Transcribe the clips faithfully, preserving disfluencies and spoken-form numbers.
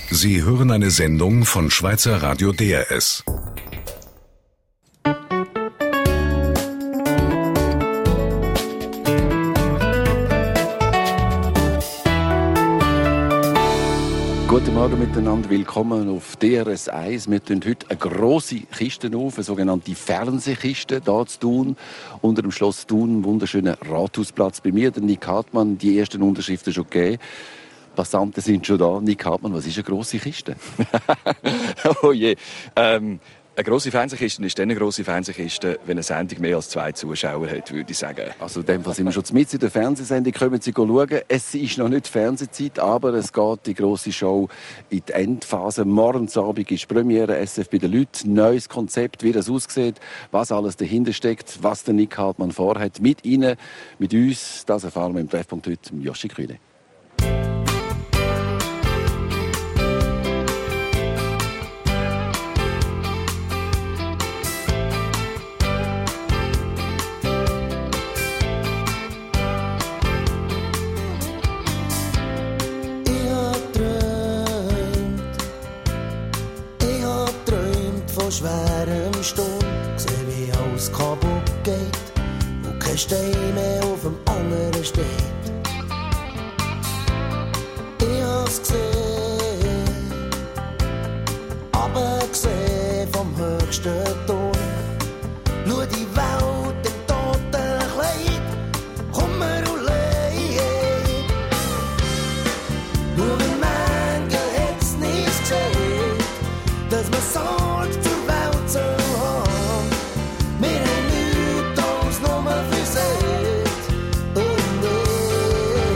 Sie hören eine Sendung von Schweizer Radio D R S. Guten Morgen miteinander, willkommen auf D R S eins. Wir tun heute eine grosse Kiste auf, eine sogenannte Fernsehkiste, hier zu Thun, unter dem Schloss Thun, wunderschöner Rathausplatz. Bei mir, der Nick Hartmann, die ersten Unterschriften schon gegeben. Passanten sind schon da. Nick Hartmann, was ist eine grosse Kiste? Oh je. Ähm, eine grosse Fernsehkiste ist dann eine grosse Fernsehkiste, wenn eine Sendung mehr als zwei Zuschauer hat, würde ich sagen. Also in dem Fall sind wir schon mitten in der Fernsehsendung. Kommen Sie schauen. Es ist noch nicht Fernsehzeit, aber es geht die grosse Show in die Endphase. Morgens Abend ist Premiere S F bei den Leuten. Neues Konzept, wie das aussieht, was alles dahinter steckt, was der Nick Hartmann vorhat. Mit Ihnen, mit uns, das erfahren wir im Treffpunkt heute mit Joshi Krühle. Schwerem Sturm, seh wie alles kaputt geht und kein Stein mehr auf dem anderen steht. Ich hab's gesehen, aber gesehen vom höchsten Turm. Schau die Welt im toten Kleid, Kummer und Leid. Nur ein Mängel hat's nicht gesehen, dass man Sorge zur Welt soll haben. Wir haben nichts als nur versehen. Oh nein.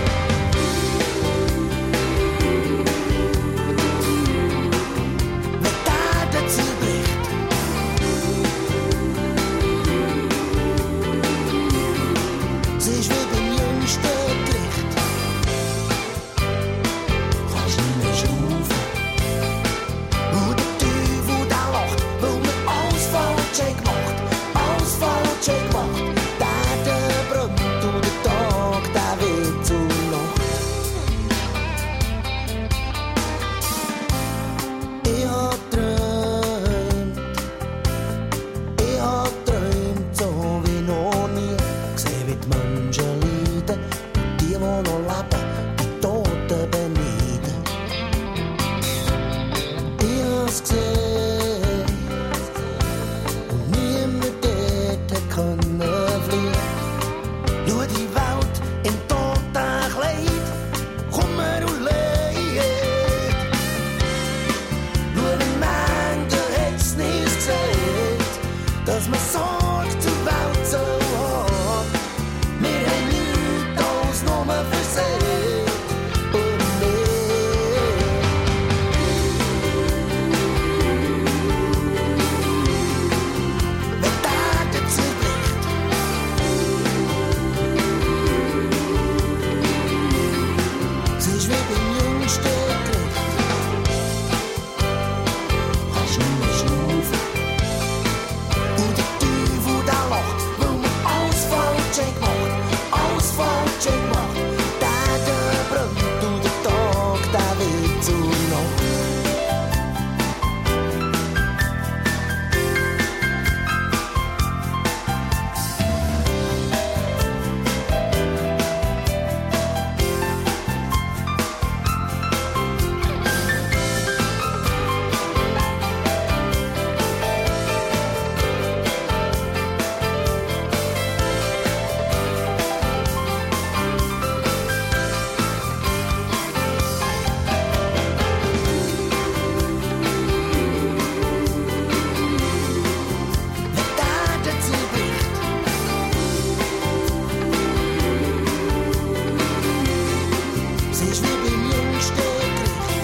Wenn die Erde zerbricht, sie ist wie beim jüngsten Gericht. Kannst nicht mehr schnaufen. Und der Teufel, der lacht, weil wir alles falsch haben gemacht. Alles falsch haben gemacht. Die Erde brennt und der Tag, der wird zur Nacht. Ich hab geträumt, ich hab geträumt, so wie noch nie. Gesehen, wie die Menschen leiden und die, die noch leben, die Toten beneiden. Ich hab's gesehen und niemand dort hat können fliehen. Schau die Welt im toten Kleid, Kummer und Leid. Schau, ein Mängel hat's nicht gesehen, dass man Sorge zur Welt soll haben. Wir haben nichts als nur versehen. Oh nein. Wenn die Erde zerbricht, sie ist wie beim jüngsten Gericht. Kannst nicht mehr schnaufen. Und der Teufel, der lacht, weil wir alles falsch haben gemacht. Alles falsch haben gemacht. Die Erde brennt und der Tag, der wird zur Nacht. Wenn die Erde zerbricht, sie ist wie beim jüngsten Gericht.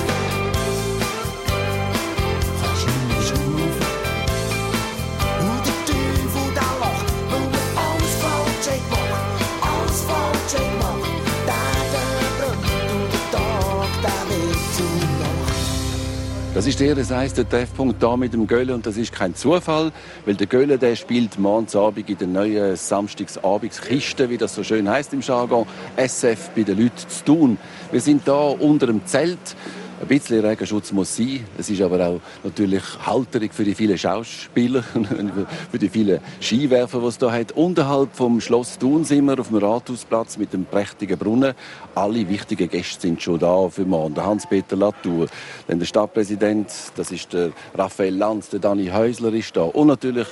Kannst nicht mehr schnaufen. Und der Teufel, der lacht, weil wir alles falsch haben gemacht. Alles falsch haben gemacht. Die Erde brennt und der Tag, der wird zur Nacht. Das ist der, das heisst, der Treffpunkt da mit dem Gölle, und das ist kein Zufall, weil der Gölle, der spielt morgensabend in der neuen Samstagsabends-Kiste, wie das so schön heisst im Jargon, S F bei den Leuten zu Thun. Wir sind da unter dem Zelt Ein bisschen Regenschutz muss sein. Es ist aber auch natürlich Halterung für die vielen Schauspieler, für die vielen Skiwerfer, die es hier hat. Unterhalb vom Schloss Thun sind wir auf dem Rathausplatz mit dem prächtigen Brunnen. Alle wichtigen Gäste sind schon da für morgen. Der Hans-Peter Latour, dann der Stadtpräsident, das ist der Raphael Lanz, der Dani Häusler ist da. Und natürlich,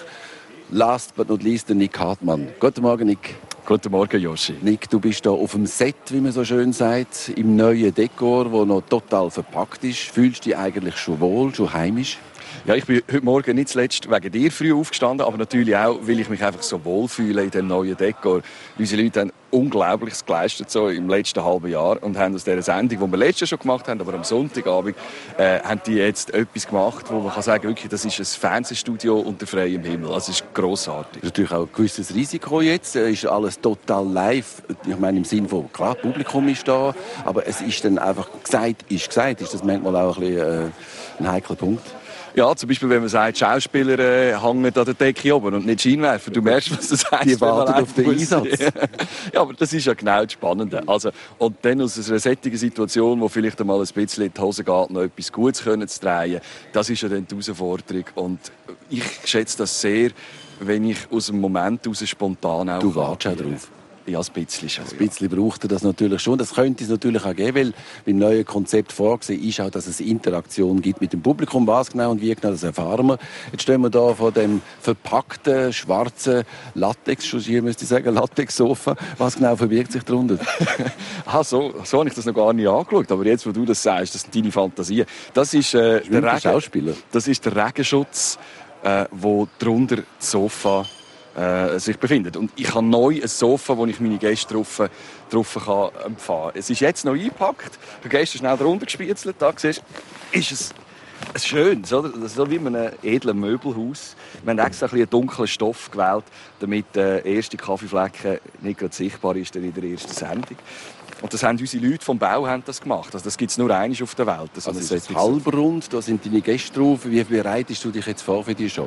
last but not least, der Nick Hartmann. Guten Morgen, Nick. Guten Morgen, Joshi. Nick, du bist hier auf dem Set, wie man so schön sagt, im neuen Dekor, das noch total verpackt ist. Fühlst du dich eigentlich schon wohl, schon heimisch? Ja, ich bin heute Morgen nicht zuletzt wegen dir früh aufgestanden, aber natürlich auch, weil ich mich einfach so wohlfühle in dem neuen Dekor. Unsere Leute haben Unglaubliches geleistet so im letzten halben Jahr und haben aus dieser Sendung, die wir letztes Jahr schon gemacht haben, aber am Sonntagabend, äh, haben die jetzt etwas gemacht, wo man kann sagen, wirklich, das ist ein Fernsehstudio unter freiem Himmel. Das ist grossartig. Das ist natürlich auch ein gewisses Risiko jetzt. Es ist alles total live. Ich meine im Sinne von, klar, Publikum ist da, aber es ist dann einfach gesagt, ist gesagt. Ist das manchmal auch ein bisschen äh, ein heikler Punkt? Ja, zum Beispiel, wenn man sagt, Schauspieler äh, hängen an der Decke oben und nicht Scheinwerfer. Du merkst, was das heisst. Die warten auf den Einsatz. Ja, aber das ist ja genau das Spannende. Also, und dann aus einer solchen Situation, wo vielleicht einmal ein bisschen in die Hose geht, noch etwas Gutes können zu drehen, das ist ja dann die Herausforderung. Und ich schätze das sehr, wenn ich aus dem Moment heraus spontan auch... Du wartest auch drauf. Ja, ein bisschen schon. Ein bisschen braucht er das natürlich schon. Das könnte es natürlich auch geben, weil beim neuen Konzept vorgesehen ist auch, dass es Interaktion gibt mit dem Publikum. Was genau und wie genau, das erfahren wir. Jetzt stehen wir da vor dem verpackten, schwarzen Latex, hier müsste ich sagen, Latex-Sofa. Was genau verbirgt sich darunter? ah, so, so habe ich das noch gar nicht angeschaut. Aber jetzt, wo du das sagst, das sind deine Fantasien. Das ist, äh, der, Regen, Schauspieler. Das ist der Regenschutz, äh, wo drunter das Sofa Äh, sich befindet. Und ich habe neu ein Sofa, wo ich meine Gäste drauf, drauf kann empfangen. Es ist jetzt noch eingepackt. Du gehst schnell drunter gespiezelt. Da siehst du, ist es ein schönes, oder? So wie in einem edlen Möbelhaus. Wir haben extra ein bisschen einen dunklen Stoff gewählt, damit der erste Kaffeeflecken nicht gerade sichtbar ist in der ersten Sendung. Und das haben unsere Leute vom Bau haben das gemacht. Also das gibt es nur einmal auf der Welt. Also es ist halbrund, da sind deine Gäste drauf. Wie bereitest du dich jetzt vor für die Show?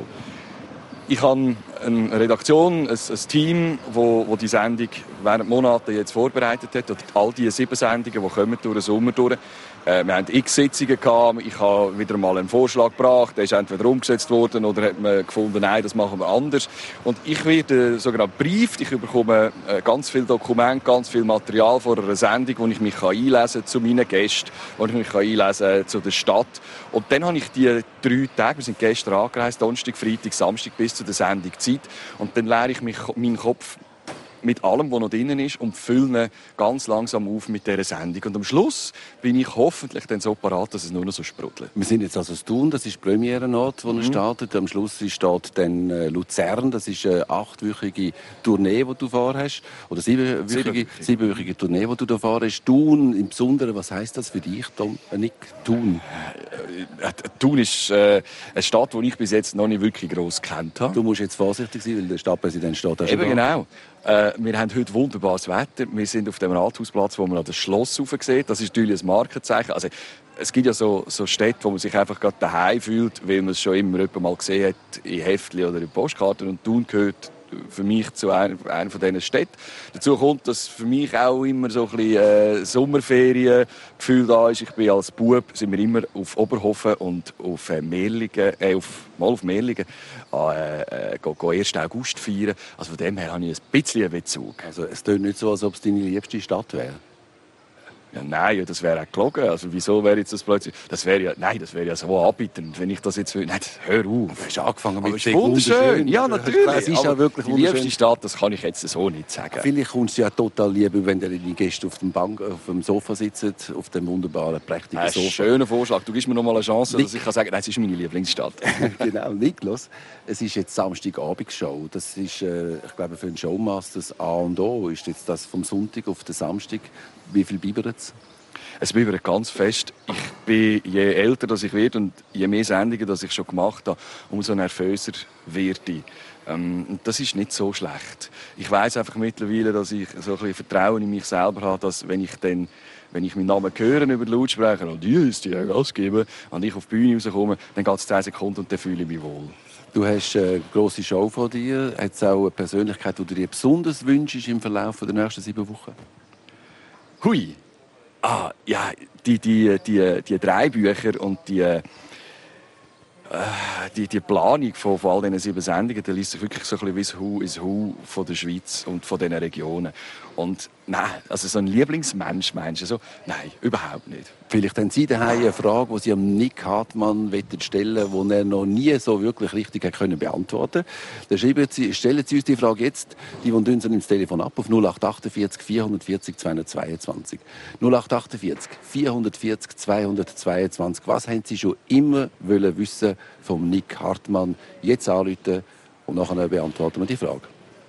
Ich habe eine Redaktion, ein, ein Team, das wo, wo die Sendung während Monaten jetzt vorbereitet hat. Und all diese sieben Sendungen, die kommen durch den Sommer durch. Äh, wir hatten x Sitzungen gehabt. Ich habe wieder mal einen Vorschlag gebracht. Der ist entweder umgesetzt worden oder hat man gefunden, nein, das machen wir anders. Und ich werde sogar gebrieft. Ich bekomme äh, ganz viel Dokumente, ganz viel Material vor einer Sendung, wo ich mich einlesen kann zu meinen Gästen, wo ich mich einlesen kann zu der Stadt. Und dann habe ich die drei Tage, wir sind gestern angereist, Donnerstag, Freitag, Samstag bis zu der Sendung Zeit. Und dann leere ich mich, meinen Kopf mit allem, was noch drin ist, und fülle ihn ganz langsam auf mit dieser Sendung. Und am Schluss bin ich hoffentlich dann so parat, dass es nur noch so sprudelt. Wir sind jetzt also in Thun, das ist die Premierenort, wo er mhm. startet. Am Schluss steht dann äh, Luzern, das ist eine achtwöchige Tournee, die du vorhast. Oder siebenwöchige, siebenwöchige. siebenwöchige Tournee, die du da vorhast. Thun im Besonderen, was heisst das für dich, Tom, äh, Nick? Thun? Äh, Thun ist äh, eine Stadt, die ich bis jetzt noch nicht wirklich gross kennt habe. Du musst jetzt vorsichtig sein, weil der Stadtpräsident steht da schon. Eben genau. Äh, wir haben heute wunderbares Wetter. Wir sind auf dem Rathausplatz, wo man das Schloss rauf sieht. Das ist natürlich ein Markenzeichen. Also, es gibt ja so, so Städte, wo man sich einfach gerade daheim fühlt, weil man es schon immer mal gesehen hat, in Heftchen oder in Postkarten. Und Thun gehört für mich zu einer, einer von diesen Städten. Dazu kommt, dass für mich auch immer so ein bisschen äh, Sommerferiengefühl da ist. Ich bin als Bub sind wir immer auf Oberhofen und auf äh, Merlingen, äh, auf, mal auf Merlingen, äh, äh, go, go ersten August feiern. Also von dem her habe ich ein bisschen einen Bezug. Also es klingt nicht so, als ob es deine liebste Stadt wäre. Ja, nein, das wäre auch gelogen. Also wieso wäre jetzt das plötzlich? Das wäre ja, nein, das wäre ja so anbietend, wenn ich das jetzt will. Nein, hör auf. Du hast angefangen mit aber wunderschön. Ja, natürlich. Es ist auch wirklich die liebste Stadt, das kann ich jetzt so nicht sagen. Vielleicht kommst du ja total lieb, wenn deine Gäste auf dem, Bank, auf dem Sofa sitzen, auf dem wunderbaren, prächtigen ein Sofa. Schöner Vorschlag. Du gibst mir noch mal eine Chance, Nick. dass ich kann sagen, nein, es ist meine Lieblingsstadt. Genau, Niklas. Es ist jetzt Samstagabendshow. Das ist, äh, ich glaube, für einen Showmaster das A und O. Ist jetzt das vom Sonntag auf den Samstag. Wie viel bibert es? Es bleibt ganz fest. Ich bin, je älter dass ich werde und je mehr Sendungen dass ich schon gemacht habe, umso nervöser werde ich. Ähm, und das ist nicht so schlecht. Ich weiss einfach mittlerweile, dass ich so ein bisschen Vertrauen in mich selber habe, dass wenn ich dann, wenn ich meinen Namen höre über den Lautsprecher und die ist die Gas geben und ich auf die Bühne rauskomme, dann geht es zehn Sekunden und dann fühle ich mich wohl. Du hast eine grosse Show vor dir. Hat es auch eine Persönlichkeit, die du dir besonders wünschst im Verlauf der nächsten sieben Wochen? Hui! Ah, ja, die, die, die, die drei Bücher und die, äh, die, die Planung von, von all diesen sieben Sendungen, da liest sich wirklich so ein bisschen wie das Who is Who von der Schweiz und von diesen Regionen. Und nein, also so ein Lieblingsmensch, meinst du so? Nein, überhaupt nicht. Vielleicht haben Sie daheim eine Frage, die Sie am Nick Hartmann stellen wollen, die er noch nie so wirklich richtig können beantworten konnte. Dann schreiben Sie, stellen Sie uns die Frage jetzt, die wollen Sie ins Telefon ab auf null acht achtundvierzig vierhundertvierzig zweihundertzweiundzwanzig. null acht achtundvierzig vierhundertvierzig zweihundertzweiundzwanzig. Was haben Sie schon immer wollen wissen vom Nick Hartmann? Jetzt anrufen und nachher beantworten wir die Frage.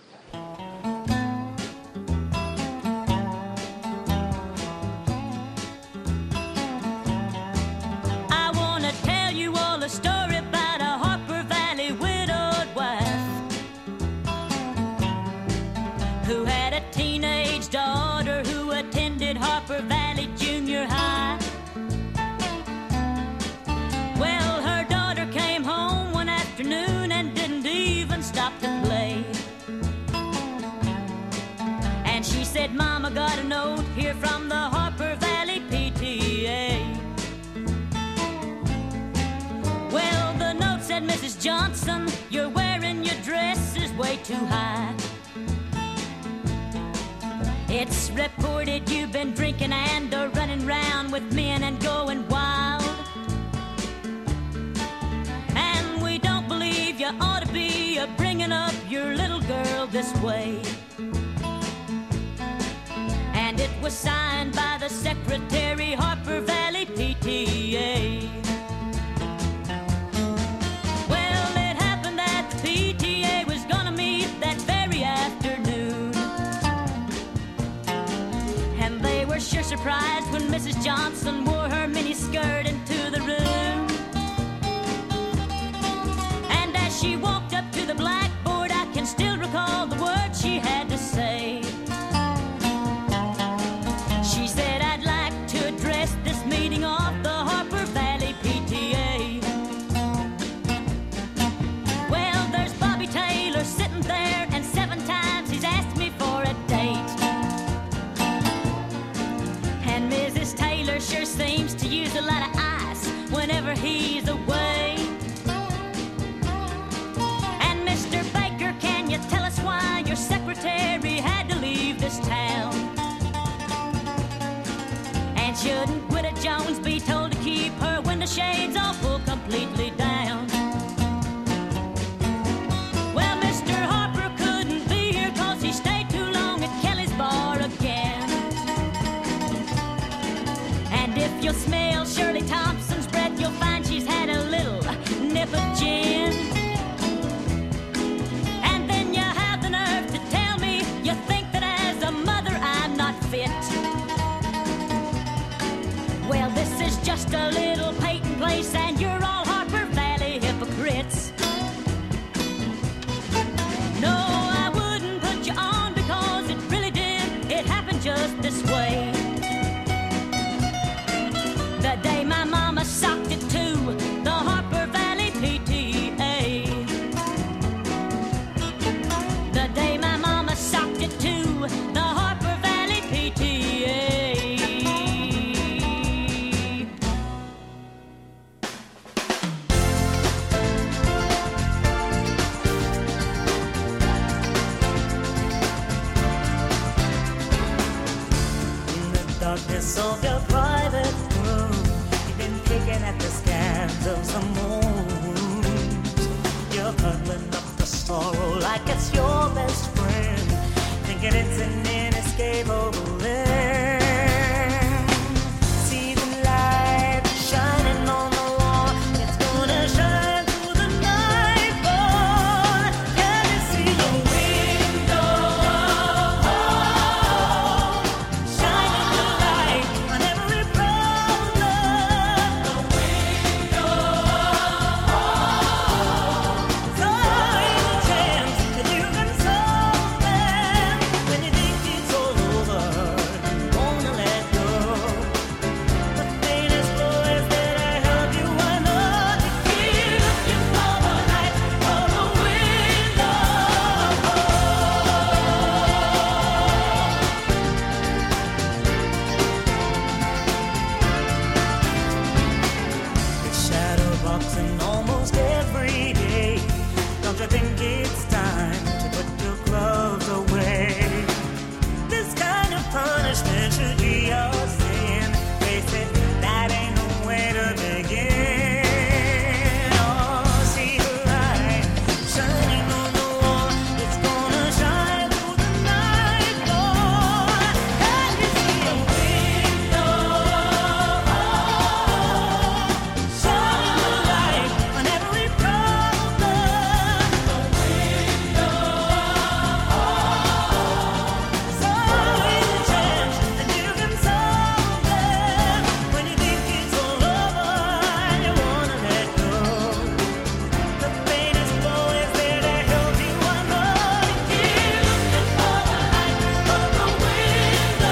Mama got a note here from the Harper Valley P T A. Well, the note said, Missus Johnson, you're wearing your dress is way too high. It's reported you've been drinking and are running round with men and going wild. And we don't believe you ought to be uh, bringing up your little girl this way. And it was signed by the Secretary, Harper Valley P T A. Well, it happened that the P T A was gonna meet that very afternoon. And they were sure surprised when Missus Johnson wore her miniskirt into the room. And as she walked up to the blackboard, I can still recall the words she had to say. Meeting off the Harper Valley P T A. Well, there's Bobby Taylor sitting there, and seven times he's asked me for a date. And Missus Taylor sure seems to use a lot of ice whenever he's away. And Mister Baker, can you tell us why your secretary had to leave this town? And shouldn't Jones be told to keep her window shades all pulled completely down? Well, Mister Harper couldn't be here cause he stayed too long at Kelly's bar again. And if you'll smell Shirley Thompson's breath, you'll find she's had a little nip of gin. And then you have the nerve to tell me you think that as a mother I'm not fit. Well, this is just a little Peyton place, and you're all Harper Valley hypocrites. No, I wouldn't put you on because it really did. It happened just this way. The day my mama socked it to the Harper Valley P T A. The day my mama socked it to the Harper Valley P T A. Of your private room, you've been picking at the scans of some moons. You're cuddling up the sorrow like it's your best friend, thinking it's an inescapable end. See the light shining on the wall, it's gonna shine through the nightfall. Can you see the window? When you think you think it's time to put your gloves away? This kind of punishment should be your sin. Face it, that ain't no way to begin. Oh, see the light shining on the wall. It's gonna shine through the night, boy. Can you see a window? Shining the light on every problem. The window. It's always a chance that you can solve them. When you think it's all over and you wanna let go, the pain is always there to help you unload. Keep looking for the light from the window.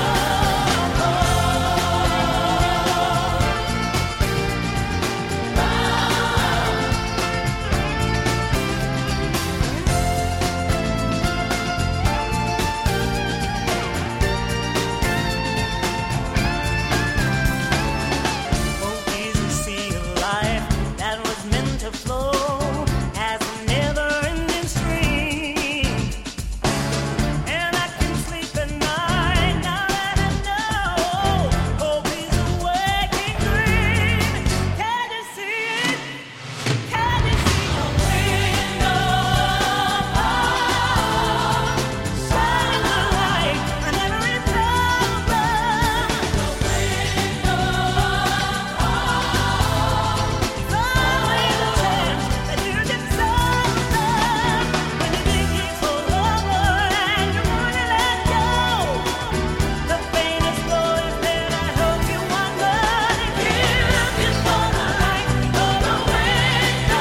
Oh, easy sea of life that was meant to flow as a never-ending stream. And I can sleep at night now that I know hope is a waking dream. Can you see it? Can you see a window? Shining the light on every problem. The window. It's always a chance that you can solve them. When you think it's all over and you wanna let go, the pain is always there to help you unlearn. Keep looking for the light of the window.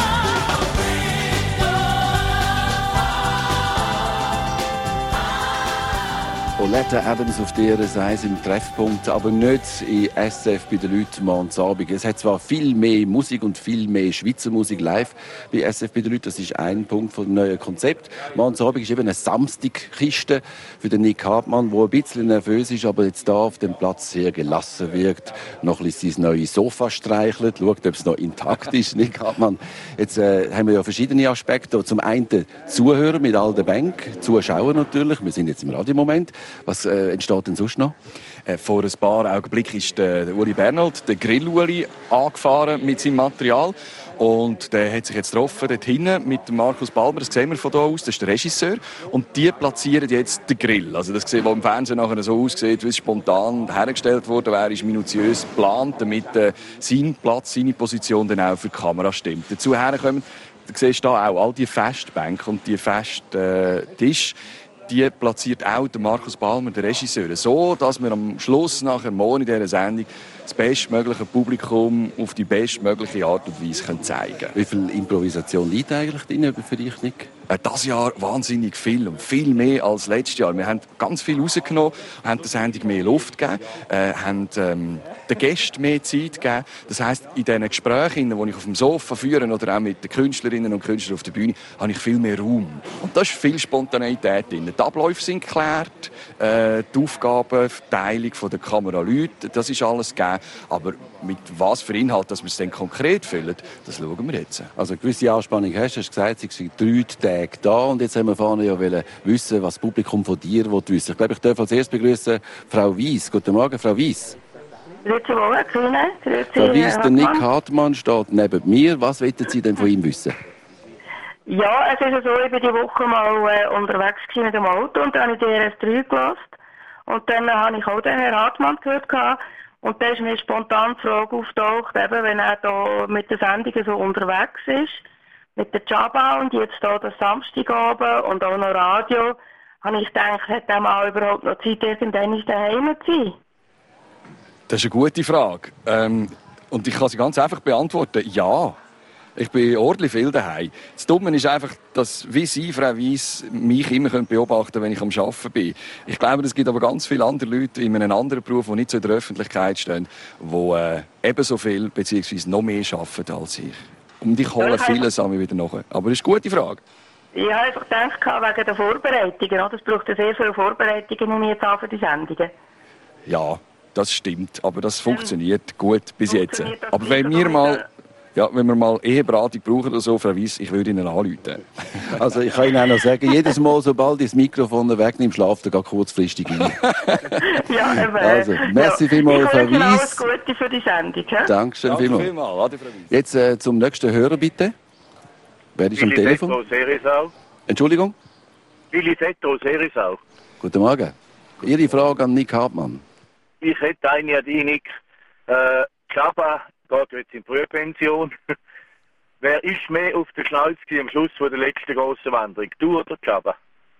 Oleta Adams auf D R S eins im Treffpunkt, aber nicht in S F bei den Leuten morgens Abend. Es hat zwar viel mehr Musik und viel mehr Schweizer Musik live bei S F bei den Leuten. Das ist ein Punkt vom neuen Konzept. Morgens Abend ist eben eine Samstagkiste für den Nick Hartmann, der ein bisschen nervös ist, aber jetzt da auf dem Platz sehr gelassen wirkt. Noch ein bisschen sein neues Sofa streichelt, schaut, ob es noch intakt ist. Nick Hartmann, jetzt äh, haben wir ja verschiedene Aspekte. Zum einen Zuhörer mit all der Bank, Zuschauer natürlich. Wir sind jetzt im Radiomoment. Was äh, entsteht denn sonst noch? Äh, Vor ein paar Augenblicken ist der der Uli Bernold, der Grill-Uli, angefahren mit seinem Material. Und der hat sich jetzt getroffen dort hinten mit dem Markus Balmer, das sehen wir von hier aus, das ist der Regisseur. Und die platzieren jetzt den Grill. Also das, was im Fernsehen nachher so aussieht, wie es spontan hergestellt wurde, wäre, ist minutiös geplant, damit äh, sein Platz, seine Position dann auch für die Kamera stimmt. Dazu herkommen, du siehst hier auch all die Festbänke und die Festtische. Die platziert auch der Markus Balmer, der Regisseur, so, dass wir am Schluss nachher morgen in dieser Sendung das bestmögliche Publikum auf die bestmögliche Art und Weise zeigen können. Wie viel Improvisation liegt eigentlich drin für dich, Nick? Äh, Das Jahr wahnsinnig viel und viel mehr als letztes Jahr. Wir haben ganz viel rausgenommen, haben der Sendung mehr Luft gegeben, äh, haben ähm, den Gästen mehr Zeit gegeben. Das heisst, in diesen Gesprächen, die ich auf dem Sofa führe oder auch mit den Künstlerinnen und Künstlern auf der Bühne, habe ich viel mehr Raum. Und da ist viel Spontaneität drin. Die Abläufe sind geklärt, äh, die Aufgabenverteilung der Kameraleute, das ist alles gegeben. Aber mit was für Inhalt, dass wir es dann konkret füllen, das schauen wir jetzt. Also eine gewisse Anspannung hast du. Du hast gesagt, es sind drei Tage da. Und jetzt haben wir vorne ja wollen wissen, was das Publikum von dir wissen. Ich glaube, ich darf als erstes begrüßen Frau Weiss. Guten Morgen, Frau Weiss. Grüezi wohl, Kühne. Grüezi, Frau Weiss, der Hartmann. Nick Hartmann steht neben mir. Was wollen Sie denn von ihm wissen? Ja, es ist ja so, ich bin die Woche mal äh, unterwegs gewesen mit dem Auto und dann habe ich D R S drei gehört. Und dann äh, habe ich auch den Herrn Hartmann gehört gehabt. Und da ist mir spontan die Frage auftaucht, eben, wenn er da mit der Sendung so unterwegs ist, mit der Jabba und jetzt da das Samstagabend und auch noch Radio, habe ich gedacht, hat der Mann überhaupt noch Zeit, irgendwann daheim zu sein? Das ist eine gute Frage. Ähm, und ich kann sie ganz einfach beantworten. Ja. Ich bin ordentlich viel daheim. Das Dumme ist einfach, dass wie Sie, Frau Weiss, mich immer beobachten können, wenn ich am Arbeiten bin. Ich glaube, es gibt aber ganz viele andere Leute in einem anderen Beruf, die nicht so in der Öffentlichkeit stehen, die äh, ebenso viel bzw. noch mehr arbeiten als ich. Und ich hole vieles an mir wieder nach. Aber das ist eine gute Frage. Ich habe einfach gedacht, wegen der Vorbereitungen. Es braucht ja sehr viele Vorbereitungen jetzt an für die Sendungen. Ja, das stimmt. Aber das funktioniert gut bis jetzt. Funktioniert das Aber wenn nicht, wir oder? mal... Ja, wenn wir mal Eheberatung brauchen oder so, Frau Weiss, ich würde Ihnen anrufen. Also ich kann Ihnen auch noch sagen, jedes Mal, sobald ich das Mikrofon wegnehme, schlaft er gar kurzfristig ein. Ja, eben. Also, merci vielmals, Frau Ich wünsche Ihnen alles Weiss. Gute für die Sendung. He? Dankeschön Danke vielmals. vielmals. Ade, Frau Weiss. Jetzt äh, zum nächsten Hörer, bitte. Wer ist am Telefon? Setto, Serisau. Entschuldigung? Willi Setto, Serisau. Guten Morgen. Ihre Frage an Nick Hartmann. Ich hätte eine an dich, Nick. Äh, Chaba geht jetzt in Frühpension. Wer ist mehr auf der Schnauze am Schluss von der letzten grossen Wanderung? Du oder Chaba?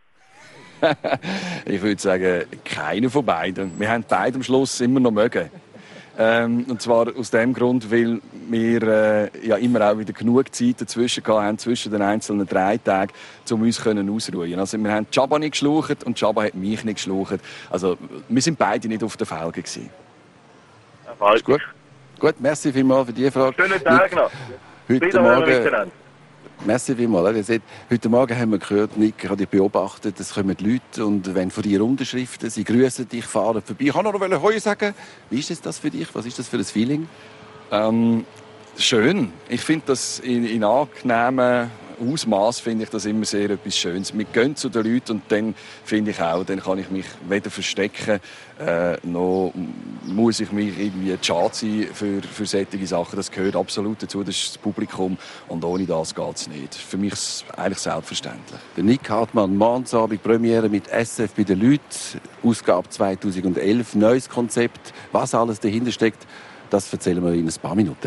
Ich würde sagen, keiner von beiden. Wir haben beide am Schluss immer noch mögen. Ähm, und zwar aus dem Grund, weil wir äh, ja immer auch wieder genug Zeit dazwischen haben, zwischen den einzelnen drei Tagen, um uns können ausruhen. Also wir haben Chaba nicht geschlaucht und Chaba hat mich nicht geschlaucht. Also wir sind beide nicht auf den Felgen gewesen. Ja, Ist gut. Gut, merci vielmals für die Frage. Schönen Tag Nick, noch. Heute Wiederhören Morgen, miteinander. merci vielmals. Ihr seht, heute Morgen haben wir gehört, Nick, ich habe dich beobachtet, es kommen Leute und wenn von dir Unterschriften, sie grüßen dich, fahren vorbei. Ich kann noch Heu sagen. Wie ist das für dich? Was ist das für ein Feeling? Ähm, schön. Ich finde das in, in angenehmen Ausmaß finde ich das immer sehr etwas Schönes. Wir gehen zu den Leuten und dann finde ich auch, dann kann ich mich weder verstecken, äh, noch muss ich mich irgendwie schade sein für, für solche Sachen. Das gehört absolut dazu, das ist das Publikum und ohne das geht es nicht. Für mich ist es eigentlich selbstverständlich. Der Nick Hartmann, Morgensabend, Premiere mit S F bei den Leuten, Ausgabe zweitausendelf, neues Konzept. Was alles dahinter steckt, das erzählen wir in ein paar Minuten.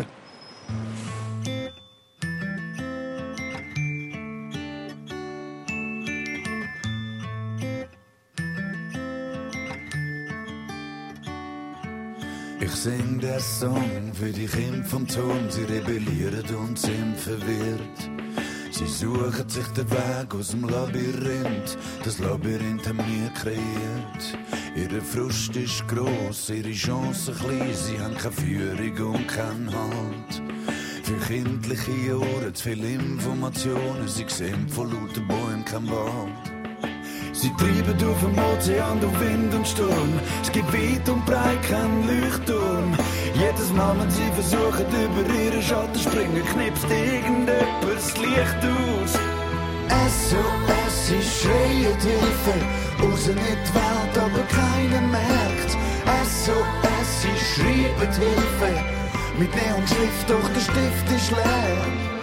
Ich sing der Song für die Kinder vom Turm, sie rebellieren und sind verwirrt. Sie suchen sich den Weg aus dem Labyrinth, das Labyrinth haben wir kreiert. Ihre Frust ist gross, ihre Chancen klein, sie haben keine Führung und keinen Halt. Für kindliche Ohren zu viele Informationen, sie sehen von lauter Bäumen kein Wald. Sie treiben auf dem Ozean durch Wind und Sturm. Es gibt weit und breit keinen Leuchtturm. Jedes Mal, wenn sie versuchen, über ihren Schatten springen, knipst irgendjemand das Licht aus. S O S, sie schreien Hilfe, raus in die Welt, aber keiner merkt. S O S, sie schreiben Hilfe, mit Neonschrift, doch der Stift ist leer.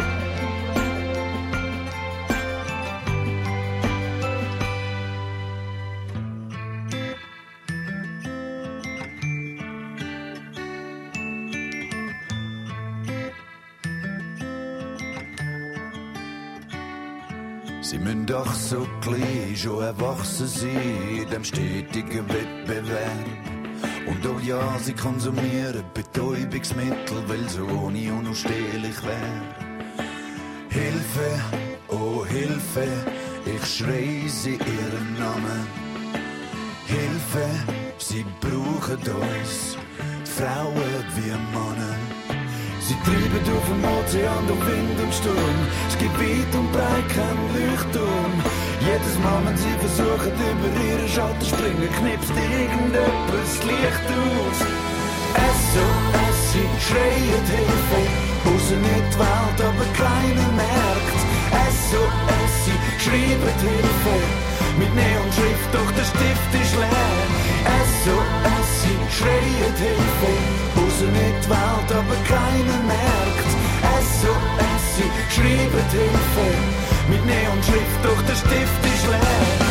Sie müssen doch so klein schon erwachsen sein in dem stetigen Wettbewerb. Und oh ja, sie konsumieren Betäubungsmittel, weil so ohne unausstehlich wär. Hilfe, oh Hilfe, ich schrei sie ihren Namen. Hilfe, sie brauchen uns, die Frauen wie Männer. Sie treiben auf dem Ozean durch Wind und Sturm. Es gibt weit und breit keinen Leuchtturm. Jedes Mal, wenn sie versuchen, über ihren Schatten springen, knipst irgendjemand das Licht aus. S O S, sie schreien Hilfe, raus in die Welt, aber keiner merkt. S O S, sie schreiben Hilfe, mit Neonschrift, doch der Stift ist leer. S O S, sie schreien Hilfe, raus in die Welt, aber keiner merkt. S O S, sie schreiben Hilfe, mit Neonschrift, doch der Stift ist leer.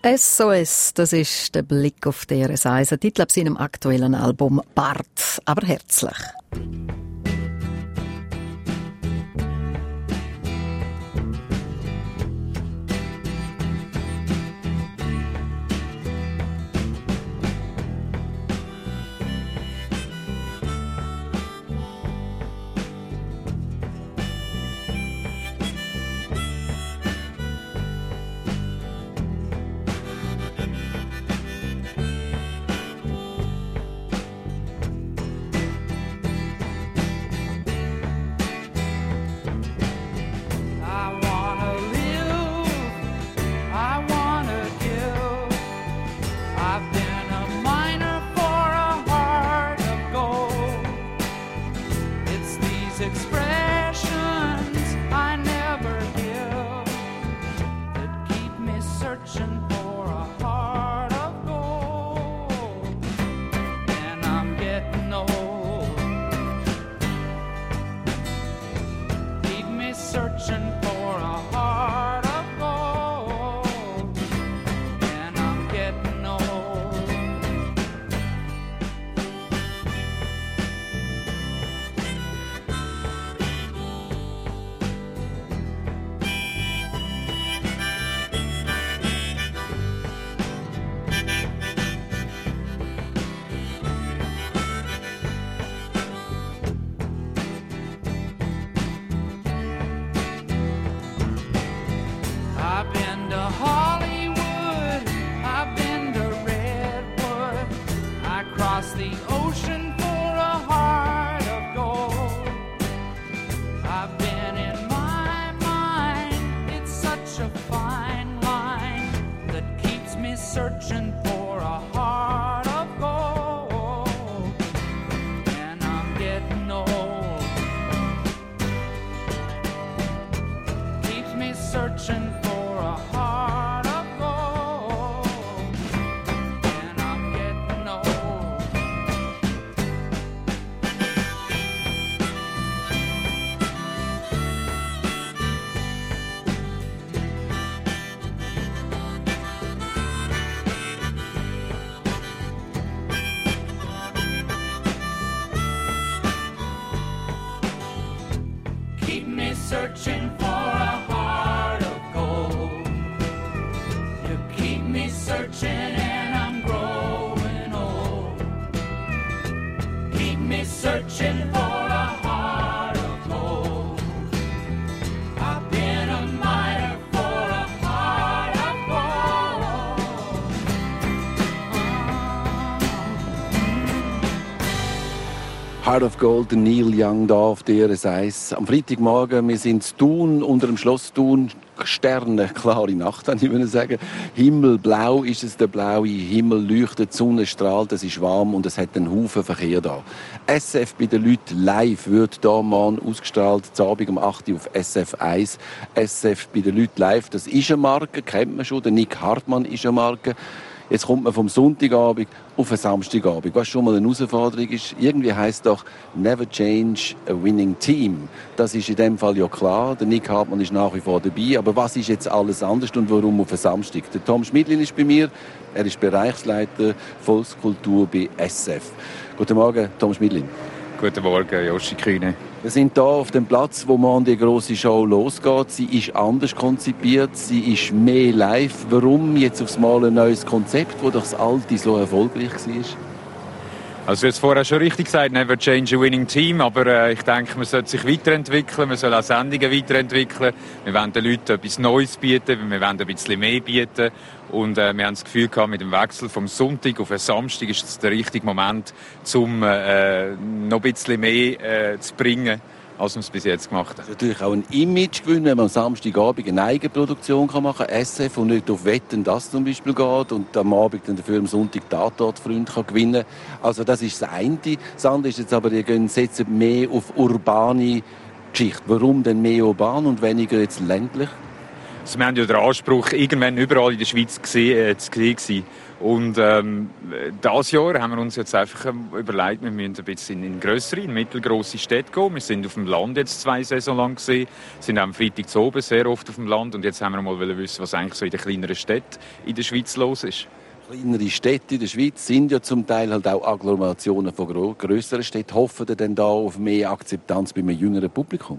S O S, das ist der Blick auf D R S eins, ein Titel aus seinem aktuellen Album «Bart», aber herzlich. Searching for a heart of gold. You keep me searching and I'm growing old. Keep me searching for a heart of gold. I've been a miner for a heart of gold. Heart of Gold, Neil Young da auf D R S eins. Am Freitagmorgen, wir sind in Thun, unter dem Schloss Thun. Sterne, klare Nacht, würde ich würde sagen. Himmelblau ist es, der blaue Himmel leuchtet, die Sonne strahlt, es ist warm und es hat einen Haufen Verkehr da. S F bei den Leuten live wird hier morgen ausgestrahlt, am Abend um acht Uhr auf S F eins. S F bei den Leuten live, das ist eine Marke, kennt man schon, der Nick Hartmann ist eine Marke. Jetzt kommt man vom Sonntagabend auf einen Samstagabend. Was schon mal eine Herausforderung ist, irgendwie heisst doch «Never change a winning team». Das ist in dem Fall ja klar. Der Nick Hartmann ist nach wie vor dabei. Aber was ist jetzt alles anders und warum auf einen Samstag? Der Tom Schmidlin ist bei mir. Er ist Bereichsleiter Volkskultur bei S F. Guten Morgen, Tom Schmidlin. Guten Morgen, Joshi Kühne. Wir sind hier auf dem Platz, wo morgen die grosse Show losgeht. Sie ist anders konzipiert, sie ist mehr live. Warum jetzt aufs Mal ein neues Konzept, wo doch das alte so erfolgreich war? Also du hast vorher schon richtig gesagt, never change a winning team, aber äh, ich denke, man sollte sich weiterentwickeln, man soll auch Sendungen weiterentwickeln. Wir wollen den Leuten etwas Neues bieten, wir wollen ein bisschen mehr bieten und äh, wir haben das Gefühl gehabt, mit dem Wechsel vom Sonntag auf den Samstag ist es der richtige Moment, um äh, noch ein bisschen mehr äh, zu bringen, als wir es bis jetzt gemacht haben. Natürlich auch ein Image gewinnen, wenn man am Samstagabend eine Eigenproduktion machen kann, S F, und nicht auf Wetten, das zum Beispiel geht, und am Abend dann dafür am Sonntag Tatortfreund kann gewinnen. Also das ist das eine. Das andere ist jetzt aber, die setzen mehr auf urbane Geschichte. Warum denn mehr urban und weniger jetzt ländlich? Also wir haben ja den Anspruch, irgendwann überall in der Schweiz gesehen, äh, zu sehen. Und ähm, dieses Jahr haben wir uns jetzt einfach überlegt, wir müssen ein bisschen in grössere, in mittelgrosse Städte gehen. Wir sind auf dem Land jetzt zwei Saison lang gesehen, sind am Freitag zu oben sehr oft auf dem Land und jetzt haben wir mal wissen, was eigentlich so in den kleineren Städten in der Schweiz los ist. Kleinere Städte in der Schweiz sind ja zum Teil halt auch Agglomerationen von gro- grösseren Städten. Hoffen Sie denn da auf mehr Akzeptanz bei einem jüngeren Publikum?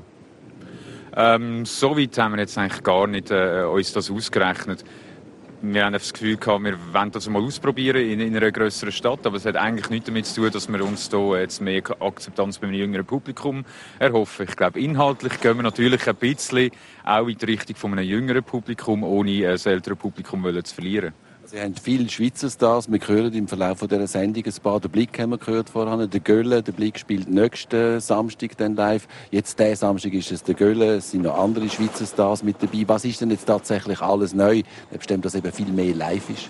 Ähm, so weit haben wir jetzt eigentlich gar nicht äh, uns das ausgerechnet. Wir haben das Gefühl gehabt, wir wollen das mal ausprobieren in, in einer grösseren Stadt, aber es hat eigentlich nichts damit zu tun, dass wir uns da jetzt mehr Akzeptanz bei einem jüngeren Publikum erhoffen. Ich glaube, inhaltlich gehen wir natürlich ein bisschen auch in die Richtung von einem jüngeren Publikum, ohne das ältere Publikum zu verlieren. Sie haben viele Schweizer Stars. Wir hören im Verlauf dieser Sendung ein paar. Den Blick haben wir gehört vorhin. Der Gölle, der Blick spielt nächsten Samstag dann live. Jetzt diesen Samstag ist es der Gölle. Es sind noch andere Schweizer Stars mit dabei. Was ist denn jetzt tatsächlich alles neu? Nebst dem, dass eben viel mehr live ist.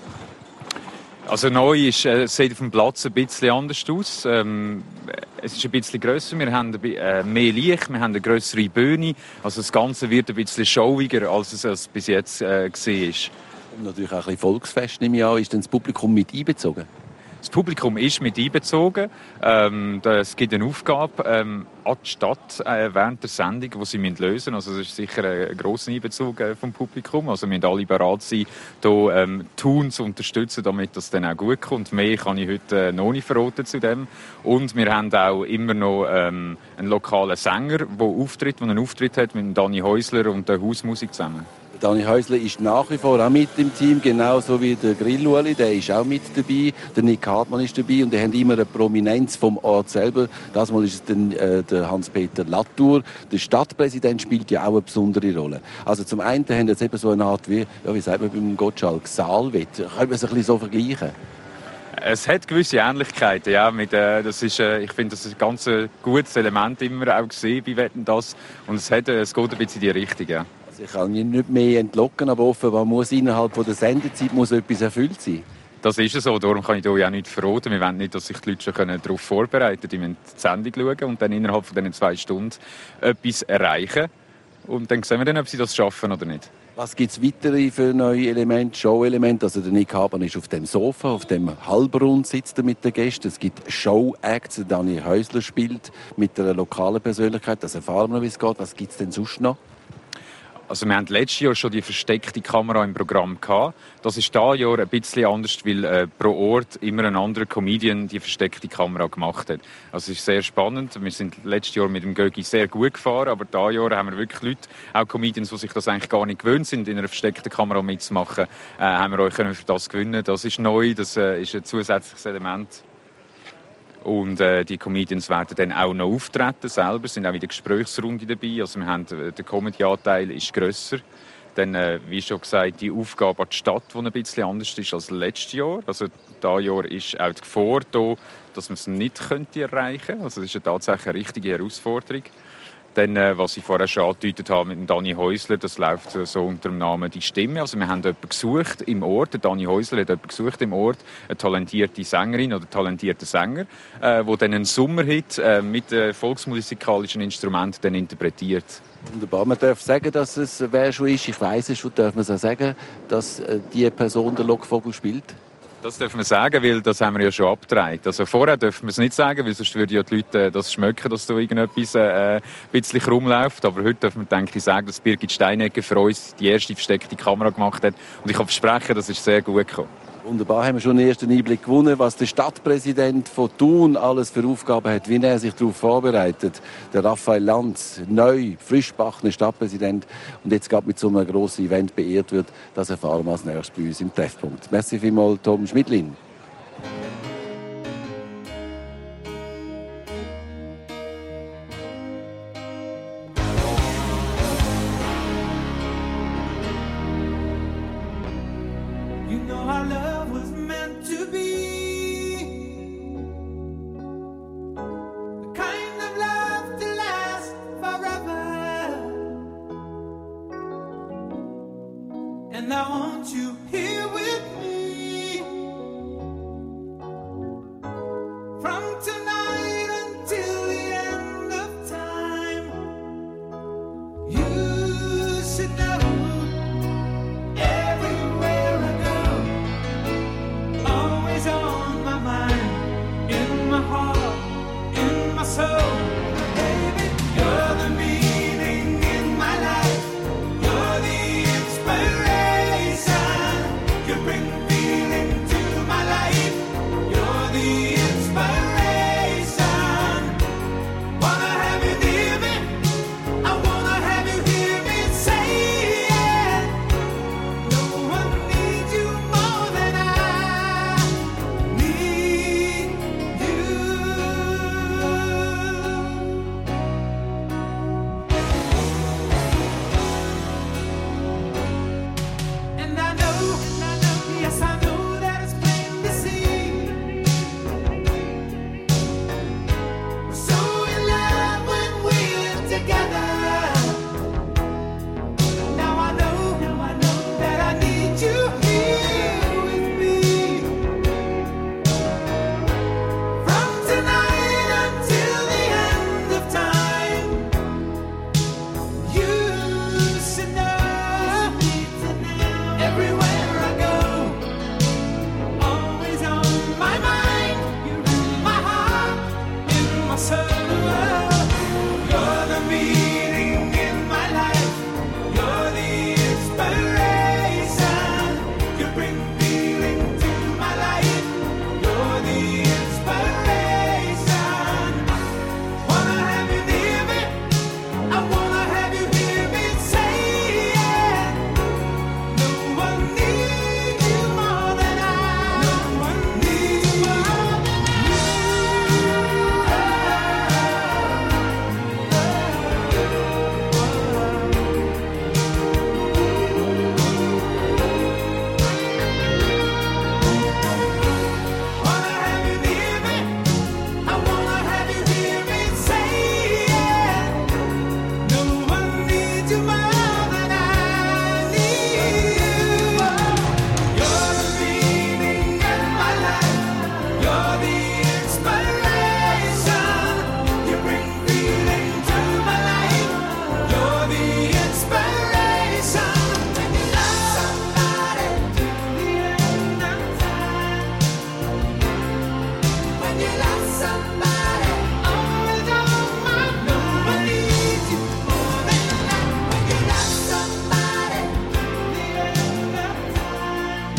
Also neu ist, äh, sieht auf dem Platz ein bisschen anders aus. Ähm, es ist ein bisschen grösser. Wir haben äh, mehr Licht, wir haben eine grössere Bühne. Also das Ganze wird ein bisschen showiger, als es, als es bis jetzt äh, gesehen ist. Und natürlich auch ein bisschen Volksfest im Jahr. Ist denn das Publikum mit einbezogen? Das Publikum ist mit einbezogen. Ähm, es gibt eine Aufgabe ähm, an die Stadt äh, während der Sendung, die sie lösen müssen. Also das ist sicher ein grosser Einbezug äh, vom Publikum. Also wir müssen alle bereit sein, hier ähm, Tun zu unterstützen, damit das dann auch gut kommt. Mehr kann ich heute äh, noch nicht verraten zu dem. Und wir haben auch immer noch ähm, einen lokalen Sänger, der auftritt, der einen Auftritt hat mit Dani Häusler und der Hausmusik zusammen. Dani Häusler ist nach wie vor auch mit im Team, genauso wie der Grillueli, der ist auch mit dabei. Der Nick Hartmann ist dabei und die haben immer eine Prominenz vom Ort selber. Das Mal ist es dann, äh, der Hans-Peter Latour. Der Stadtpräsident spielt ja auch eine besondere Rolle. Also zum einen haben jetzt eben so eine Art wie, ja, wie sagt man beim Gottschalk, Saalwett. Können wir es ein bisschen so vergleichen? Es hat gewisse Ähnlichkeiten, ja. Mit, äh, das ist, äh, ich finde, das ist ein ganz äh, gutes Element immer auch gesehen bei Wetten, das. Und es, hat, äh, es geht ein bisschen in die Richtung, ja. Also ich kann ihn nicht mehr entlocken, aber offenbar muss innerhalb von der Sendezeit muss etwas erfüllt sein. Das ist so, darum kann ich hier auch nicht verraten. Wir wollen nicht, dass sich die Leute schon darauf vorbereiten können. Die müssen die Sendung schauen und dann innerhalb von diesen zwei Stunden etwas erreichen. Und dann sehen wir dann, ob sie das schaffen oder nicht. Was gibt es weitere für neue Elemente, Show-Elemente? Also der Nick Hartmann ist auf dem Sofa, auf dem Halbrund sitzt er mit den Gästen. Es gibt Show-Acts, Dani Häusler spielt mit einer lokalen Persönlichkeit. Das erfahren wir, wie es geht. Was gibt es denn sonst noch? Also wir hatten letztes Jahr schon die versteckte Kamera im Programm gehabt. Das ist dieses Jahr ein bisschen anders, weil äh, pro Ort immer ein anderer Comedian die versteckte Kamera gemacht hat. Also es ist sehr spannend. Wir sind letztes Jahr mit dem Gögi sehr gut gefahren, aber dieses Jahr haben wir wirklich Leute, auch Comedians, die sich das eigentlich gar nicht gewöhnt sind, in einer versteckten Kamera mitzumachen, äh, haben wir euch können für das gewinnen. Das ist neu, das äh, ist ein zusätzliches Element. Und äh, die Comedians werden dann auch noch auftreten selber, sind auch in der Gesprächsrunde dabei. Also wir haben, der Comedy-Anteil ist grösser. Dann, äh, wie schon gesagt, die Aufgabe an die Stadt, die ein bisschen anders ist als letztes Jahr. Also dieses Jahr ist auch die Gefahr da, dass man es nicht könnte erreichen könnte. Also das ist tatsächlich eine richtige Herausforderung. Dann, äh, was ich vorher schon angedeutet habe mit dem Dani Häusler, das läuft äh, so unter dem Namen «Die Stimme». Also wir haben jemanden gesucht im Ort, der Dani Häusler hat jemanden gesucht im Ort, eine talentierte Sängerin oder talentierten Sänger, äh, der dann einen Sommerhit äh, mit äh, volksmusikalischen Instrumenten dann interpretiert. Wunderbar. Man darf sagen, dass es wer schon ist. Ich weiss es schon, darf man es auch sagen, dass äh, die Person der Lockvogel spielt? Das dürfen wir sagen, weil das haben wir ja schon abgetragen. Also vorher dürfen wir es nicht sagen, weil sonst würden ja die Leute das schmecken, dass da irgendetwas äh, ein bisschen rumläuft. Aber heute dürfen wir, denke ich, sagen, dass Birgit Steinegger für uns die erste versteckte Kamera gemacht hat. Und ich kann versprechen, das ist sehr gut gekommen. Wunderbar, haben wir schon einen ersten Einblick gewonnen, was der Stadtpräsident von Thun alles für Aufgaben hat, wie er sich darauf vorbereitet. Der Raphael Lanz, neu, frischbackener Stadtpräsident und jetzt gerade mit so einem grossen Event beehrt wird, das erfahren wir als nächstes bei uns im Treffpunkt. Merci vielmals, Tom Schmidlin. And I want you here with me from tonight until the end of time. You should know you more than I need you. You're the meaning in my life. You're the inspiration. You bring feeling to my life. You're the inspiration. When you love somebody to the end of time. When you love somebody, always on my mind. I need you more than that. When you love somebody to the end of time.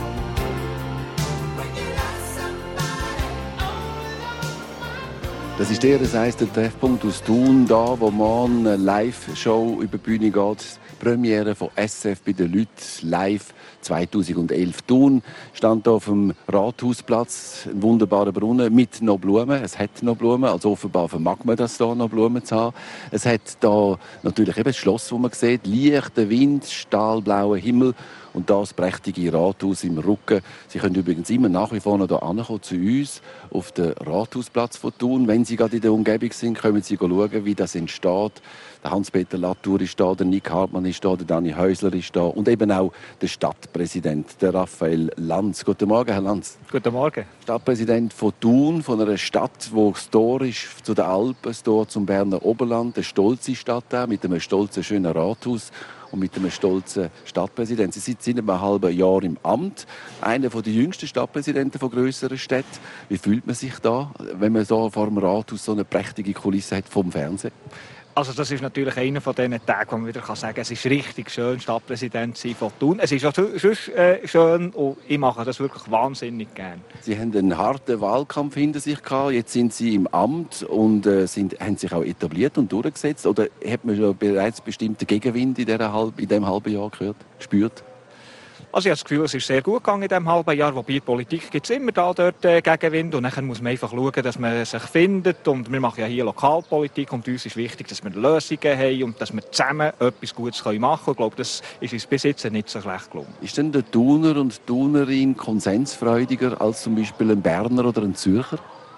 When you love somebody, always on my mind. Das ist der eins der Treffpunkt aus Thun, da, wo morgen eine Live-Show über die Bühne geht. Premiere von S F bei den Leuten live zweitausendelf. Thun stand hier auf dem Rathausplatz, ein wunderbarer Brunnen mit noch Blumen. Es hat noch Blumen, also offenbar vermag man das hier noch Blumen zu haben. Es hat hier natürlich eben das Schloss, das man sieht, leichter Wind, stahlblauer Himmel und das prächtige Rathaus im Rücken. Sie können übrigens immer nach wie vor noch hier ankommen zu uns auf den Rathausplatz von Thun. Wenn Sie gerade in der Umgebung sind, können Sie schauen, wie das entsteht. Der Hans-Peter Latour ist da, der Nick Hartmann ist da, der Dani Häusler ist da und eben auch der Stadtpräsident, der Raphael Lanz. Guten Morgen, Herr Lanz. Guten Morgen. Stadtpräsident von Thun, von einer Stadt, die das Tor ist zu den Alpen, das Tor zum Berner Oberland, eine stolze Stadt auch, mit einem stolzen, schönen Rathaus und mit einem stolzen Stadtpräsidenten. Sie sind seit einem halben Jahr im Amt, einer der jüngsten Stadtpräsidenten von grösseren Städten. Wie fühlt man sich da, wenn man so vor dem Rathaus so eine prächtige Kulisse hat vom Fernsehen? Also das ist natürlich einer von diesen Tagen, wo man wieder sagen kann, es ist richtig schön, Stadtpräsident zu sein von Thun. Es ist auch sonst äh, schön und ich mache das wirklich wahnsinnig gern. Sie haben einen harten Wahlkampf hinter sich gehabt. Jetzt sind Sie im Amt und äh, sind, haben sich auch etabliert und durchgesetzt. Oder hat man schon bereits bestimmten Gegenwind in, dieser halb, in diesem halben Jahr gehört, gespürt? Also ich habe das Gefühl, es ist sehr gut gegangen in diesem halben Jahr. Wobei in der Politik gibt es immer da dort äh, Gegenwind. Und dann muss man einfach schauen, dass man sich findet. Und wir machen ja hier Lokalpolitik. Und uns ist wichtig, dass wir Lösungen haben und dass wir zusammen etwas Gutes machen können. Ich glaube, das ist uns bis jetzt nicht so schlecht gelungen. Ist denn der Thuner und die Thunerin konsensfreudiger als zum Beispiel ein Berner oder ein Zürcher?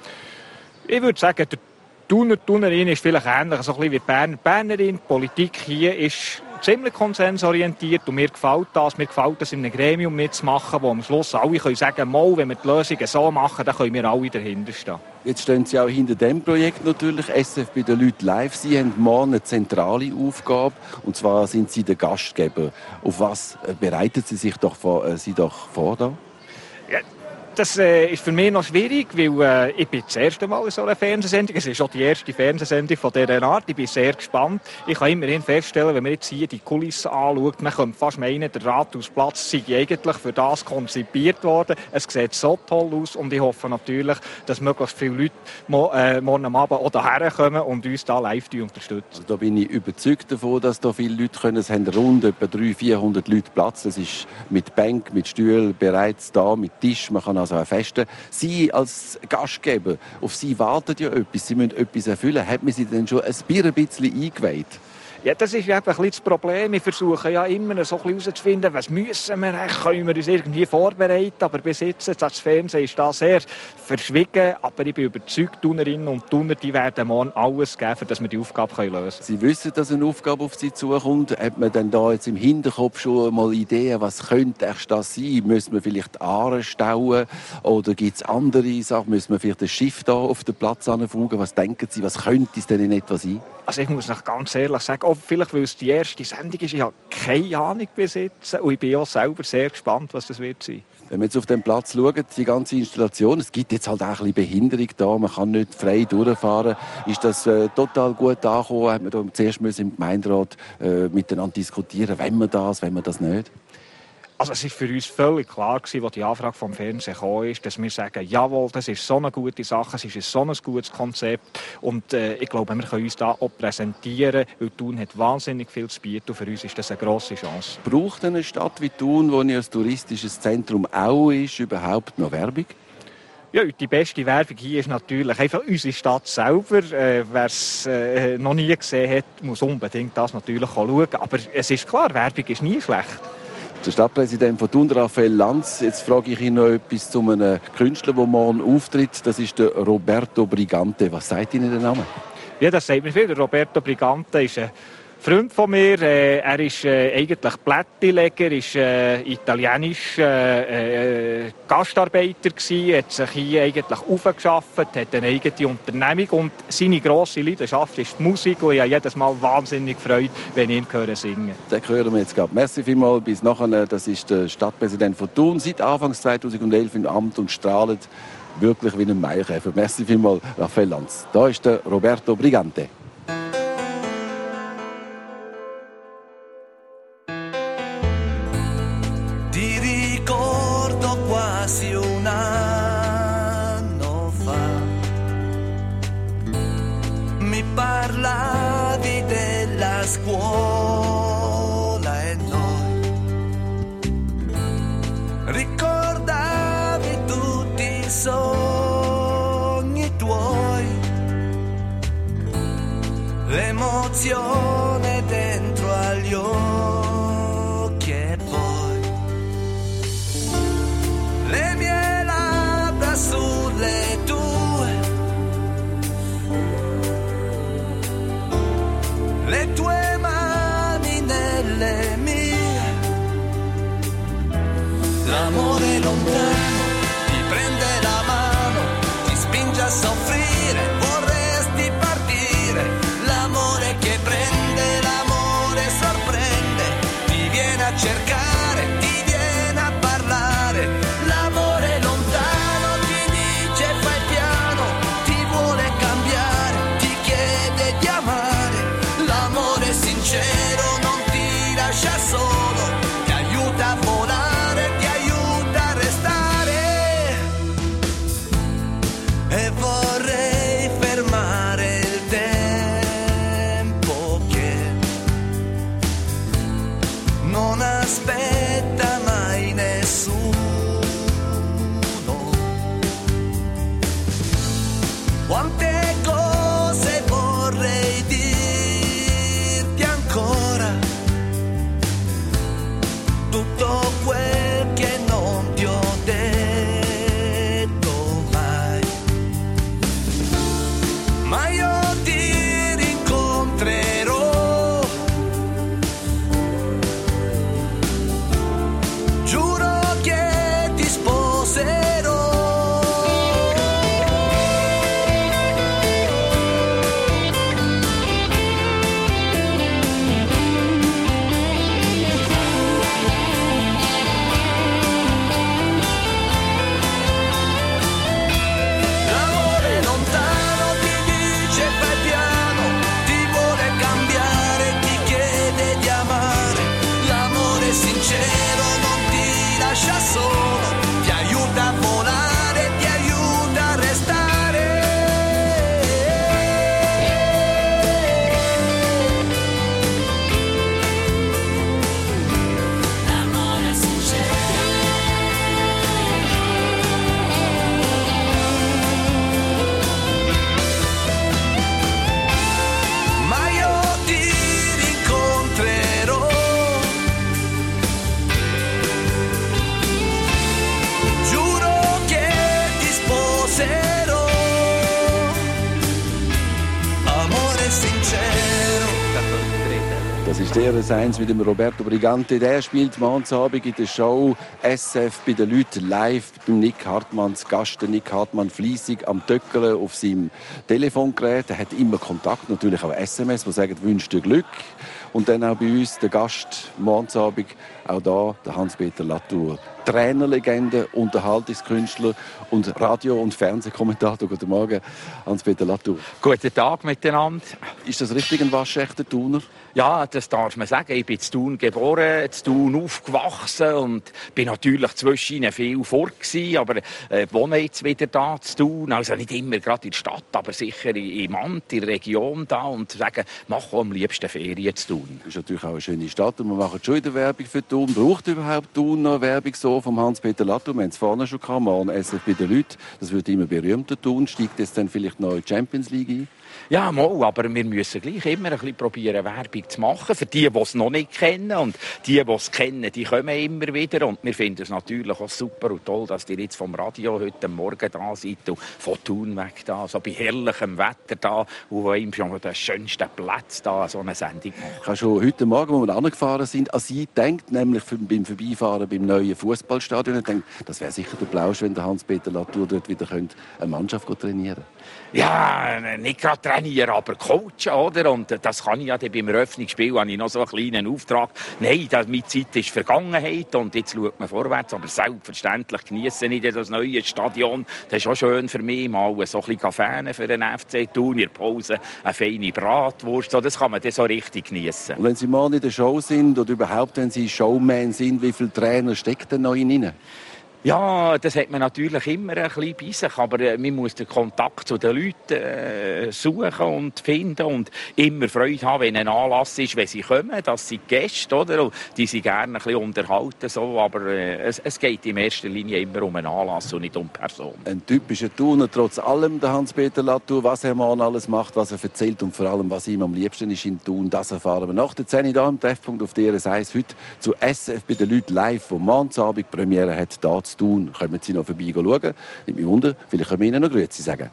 Ich würde sagen, der Thuner, Thunerin ist vielleicht ähnlich, so ein bisschen wie die Berner, Bernerin. Die Politik hier ist ziemlich konsensorientiert und mir gefällt das. Mir gefällt das, in einem Gremium mitzumachen, wo am Schluss alle können sagen, mal, wenn wir die Lösungen so machen, dann können wir alle dahinter stehen. Jetzt stehen Sie auch hinter dem Projekt natürlich, S F bei den Leuten live. Sie haben morgen eine zentrale Aufgabe, und zwar sind Sie der Gastgeber. Auf was bereiten Sie sich doch vor, äh, Sie doch vor da? Ja. Das äh, ist für mich noch schwierig, weil äh, ich bin das erste Mal in so einer Fernsehsendung. Es ist auch die erste Fernsehsendung von dieser Art. Ich bin sehr gespannt. Ich kann immerhin feststellen, wenn man jetzt hier die Kulissen anschaut, man könnte fast meinen, der Rathausplatz sei eigentlich für das konzipiert worden. Es sieht so toll aus und ich hoffe natürlich, dass möglichst viele Leute mo äh, morgen Abend auch hierher kommen und uns da live unterstützen. Also da bin ich überzeugt davon, dass da viele Leute können. Es haben rund etwa dreihundert, vierhundert Leute Platz. Das ist mit Bank, mit Stühlen bereits da, mit Tisch. Man kann also auch festen. Sie als Gastgeber, auf Sie wartet ja etwas. Sie müssen etwas erfüllen. Hat man Sie denn schon ein bisschen eingeweiht? Ja, das ist eben ein bisschen das Problem. Wir versuchen ja immer so ein bisschen herauszufinden, was müssen wir, können wir uns irgendwie vorbereiten. Aber bis jetzt, das Fernsehen ist da sehr verschwiegen. Aber ich bin überzeugt, Thunerinnen und Thuner, die werden morgen alles geben, dass wir die Aufgabe lösen können. Sie wissen, dass eine Aufgabe auf Sie zukommt. Hat man denn da jetzt im Hinterkopf schon mal Ideen, was könnte erst das sein? Müssen wir vielleicht Aare stauen? Oder gibt es andere Sachen? Müssen wir vielleicht ein Schiff da auf den Platz anfugen? Was denken Sie, was könnte es denn in etwa sein? Also ich muss noch ganz ehrlich sagen, auch vielleicht weil es die erste Sendung ist, ich habe keine Ahnung bis jetzt und ich bin auch selber sehr gespannt, was das wird sein. Wenn wir jetzt auf den Platz schauen, die ganze Installation, es gibt jetzt halt auch ein bisschen Behinderung da, man kann nicht frei durchfahren. Ist das äh, total gut angekommen? Hat man da zuerst im Gemeinderat äh, miteinander diskutieren, wenn wir das, wenn wir das nicht? Also es war für uns völlig klar, als die Anfrage vom Fernsehen kam, dass wir sagen, jawohl, das ist so eine gute Sache, es ist so ein gutes Konzept und äh, ich glaube, wir können uns da auch präsentieren, weil Thun hat wahnsinnig viel zu bieten und für uns ist das eine grosse Chance. Braucht eine Stadt wie Thun, wo ein touristisches Zentrum auch ist, überhaupt noch Werbung? Ja, die beste Werbung hier ist natürlich einfach unsere Stadt selber. Äh, Wer es äh, noch nie gesehen hat, muss unbedingt das natürlich schauen. Aber es ist klar, Werbung ist nie schlecht. Der Stadtpräsident von Thun, Raphael Lanz. Jetzt frage ich ihn noch etwas zu einem Künstler, der morgen auftritt. Das ist der Roberto Brigante. Was sagt Ihnen der Name? Ja, das sagt mir viel. Der Roberto Brigante ist ein Freund von mir, äh, er ist äh, eigentlich Plättileger, ist äh, italienisch äh, äh, Gastarbeiter gsi, hat sich hier eigentlich aufgeschafft, hat eine eigene Unternehmung und seine grosse Leidenschaft ist die Musik und ich habe jedes Mal wahnsinnig Freude, wenn ich ihn höre singen. Den hören wir jetzt gerade. Merci vielmals bis nachher. Das ist der Stadtpräsident von Thun, seit Anfang zweitausendelf im Amt und strahlt wirklich wie ein Maikäfer. Merci vielmals, Raphael Lanz. Da ist der Roberto Brigante. Ti ricordo quasi un anno fa, mi parlavi della scuola e noi ricordavi tutti i sogni tuoi, l'emozione dentro agli occhi e poi le mie labbra sulle tue, le tue mani nelle mie, l'amore lontano ti prende la mano, ti spinge a soffrire, vorresti partire, l'amore che prende, l'amore sorprende, ti viene a cercare, ti viene a parlare, l'amore lontano ti dice fai piano, ti vuole cambiare, ti chiede di amare, l'amore sincero non ti lascia solo, ti aiuta a volare, ti aiuta a restare, e vorrei fermare il tempo che non aspetta mai nessuno. Quante cose vorrei dirti ancora, tutto quel che non ti ho detto mai, ma io ti rincontrerò, giuro che ti sposerò. L'amore lontano ti dice fai piano, ti vuole cambiare, ti chiede di amare, l'amore sincero non ti lascia solo, ti aiuta a volare, ti aiuta a restare. L'amore ma io ti rincontrerò, giuro che ti sposerò, amore sincero. Das ist der eins mit dem Roberto Brigante. Der spielt morgens Abend in der Show S F bei den Leuten live beim Nick Hartmann zu Gast. Der Nick Hartmann fleissig am Töckeln auf seinem Telefongerät. Er hat immer Kontakt, natürlich auch S M S, die sagen, wünscht dir Glück. Und dann auch bei uns der Gast morgens Abend, auch da der Hans-Peter Latour. Trainerlegende, Unterhaltungskünstler und Radio- und Fernsehkommentator. Guten Morgen, Hans-Peter Latour. Guten Tag miteinander. Ist das richtig ein waschechter Thuner? Ja, das darf man sagen. Ich bin in Thun geboren, in Thun aufgewachsen und bin natürlich zwischen viel fort gewesen, aber äh, wohne jetzt wieder da in Thun. Also nicht immer gerade in der Stadt, aber sicher im Amt, in der Region da und sagen, mach am liebsten Ferien zu Thun. Das ist natürlich auch eine schöne Stadt und wir machen schon wieder Werbung für Thun. Braucht überhaupt Thun noch Werbung so vom Hans-Peter Latour? Wir haben es vorne schon gehabt, morgen S F bei den Leuten. Das wird immer berühmter Thun. Steigt jetzt dann vielleicht noch in die Champions League ein? Ja, mal, aber wir müssen gleich immer ein bisschen probieren, Werbung zu machen. Für die, die es noch nicht kennen. Und die, die es kennen, die kommen immer wieder. Und wir finden es natürlich auch super und toll, dass ihr jetzt vom Radio heute Morgen da seid und von Thun weg da, so bei herrlichem Wetter da und wo ihm schon den schönsten Platz da so eine Sendung machen. Ich habe schon heute Morgen, wo wir angefahren sind, an Sie gedacht, nämlich beim Vorbeifahren beim neuen Fußballstadion. Ich dachte, das wäre sicher der Plausch, wenn der Hans-Peter Latour dort wieder eine Mannschaft trainieren könnte. Ja, nicht gerade trainieren, aber coachen, oder? Und das kann ich ja dann beim Eröffnungsspiel, habe ich noch so einen kleinen Auftrag. Nein, das, meine Zeit ist Vergangenheit und jetzt schaut man vorwärts. Aber selbstverständlich genieße ich das neue Stadion. Das ist auch schön für mich, mal so ein bisschen Fähne für den F C Thun, in der Pause eine feine Bratwurst. So, das kann man dann so richtig genießen. Und wenn Sie mal in der Show sind oder überhaupt, wenn Sie Showman sind, wie viele Trainer steckt denn noch in Ihnen? Ja, das hat man natürlich immer ein bisschen bei sich, aber äh, man muss den Kontakt zu den Leuten äh, suchen und finden und immer Freude haben, wenn ein Anlass ist, wenn sie kommen, dass sie Gäste, oder? Und die sie gerne ein bisschen unterhalten, so, aber äh, es, es geht in erster Linie immer um einen Anlass und nicht um Person. Ein typischer Thuner, trotz allem, der Hans-Peter Latour, was er mal alles macht, was er erzählt und vor allem, was ihm am liebsten ist in Thun, das erfahren wir nach der zehn Uhr im Treffpunkt auf D R S eins heute zu S F bei den Leuten live, wo Morgensabend Premiere hat, da zu tun. Kommen Sie noch vorbei schauen. Nicht mich wundern, vielleicht können wir Ihnen noch Grüezi sagen.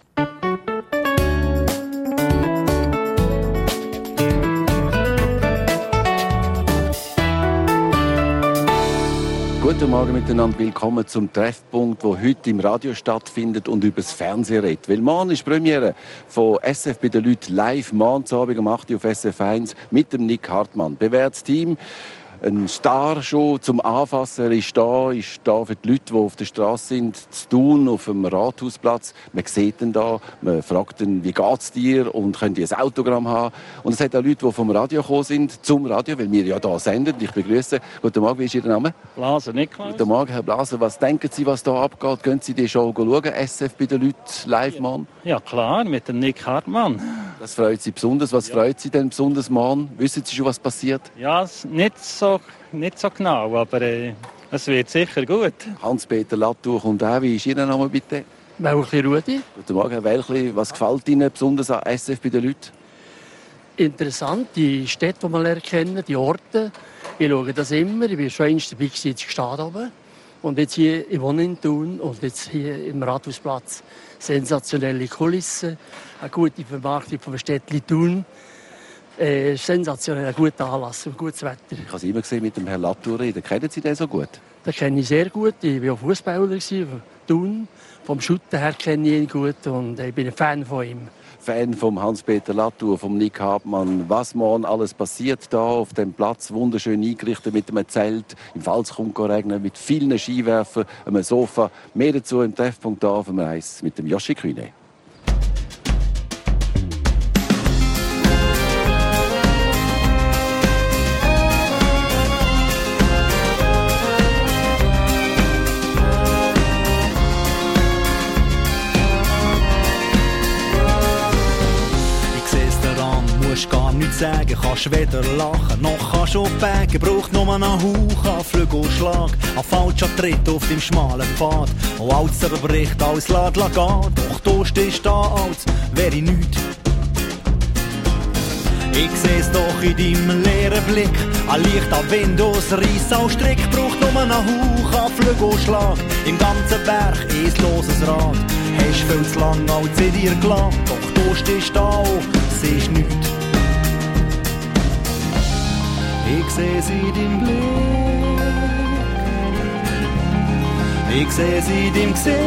Guten Morgen miteinander, willkommen zum Treffpunkt, der heute im Radio stattfindet und über das Fernsehen redet. Weil morgen ist Premiere von S F bei den Leuten live, morgens Abend um acht Uhr auf S F eins mit dem Nick Hartmann. Bewährtes Team. Ein Star schon zum Anfassen. Er ist da, ist da für die Leute, die auf der Straße sind, zu tun, auf dem Rathausplatz. Man sieht ihn da, man fragt ihn, wie geht's dir und könnt ihr ein Autogramm haben. Und es hat auch Leute, die vom Radio gekommen sind, zum Radio, weil wir ja da senden. Ich begrüße. Guten Morgen, wie ist Ihr Name? Blaser, Niklaus. Guten Morgen, Herr Blaser. Was denken Sie, was da abgeht? Gehen Sie die Show schauen, S F bei den Leuten live, Mann? Ja klar, mit dem Nick Hartmann. Das freut Sie besonders. Was ja. freut Sie denn besonders, Mann? Wissen Sie schon, was passiert? Ja, nicht so, nicht so genau, aber äh, es wird sicher gut. Hans-Peter Latour kommt auch. Wie ist Ihr Name bitte? Welchli Rudi. Guten Morgen, Herr Welchli. Was gefällt Ihnen besonders an S F bei den Leuten? Interessant, die Städte, die man erkennen, die Orte. Ich schaue das immer. Ich war schon einmal dabei in Gstaad oben. Und jetzt hier, ich wohne in Thun und jetzt hier im Rathausplatz. Sensationelle Kulissen, eine gute Vermarktung vom Städtchen Thun. Äh, sensationell, ein guter Anlass und gutes Wetter. Ich habe es immer gesehen mit dem Herrn Latour reden. Kennen Sie den so gut? Den kenne ich sehr gut. Ich war auch Fußballer in Thun. Vom Schutten her kenne ich ihn gut und ich bin ein Fan von ihm. Fan vom Hans-Peter Latour, vom Nick Hartmann. Was morgen alles passiert da auf dem Platz, wunderschön eingerichtet mit einem Zelt. Im Fall es kommt regnen, mit vielen Skiwerfern, einem Sofa. Mehr dazu im Treffpunkt da auf dem Eis mit dem Joshi Kühne. Gar nichts sagen, kannst weder lachen noch kannst du backen. Braucht nur einen Hauch an Flügelschlag, ein falscher Tritt auf dem schmalen Pfad. Und alles zerbricht, alles lässt gehen. Doch du stehst da, als wäre ich nichts. Ich seh's doch in deinem leeren Blick, ein Licht am Wind aus Reiss als Strick. Braucht nur einen Hauch an Flügelschlag, im ganzen Berg ein loses Rad. Hast viel zu lang als in dir gelassen, doch du stehst da und siehst nichts. Ich seh sie in deinem Blick, ich seh sie in deinem Gesicht.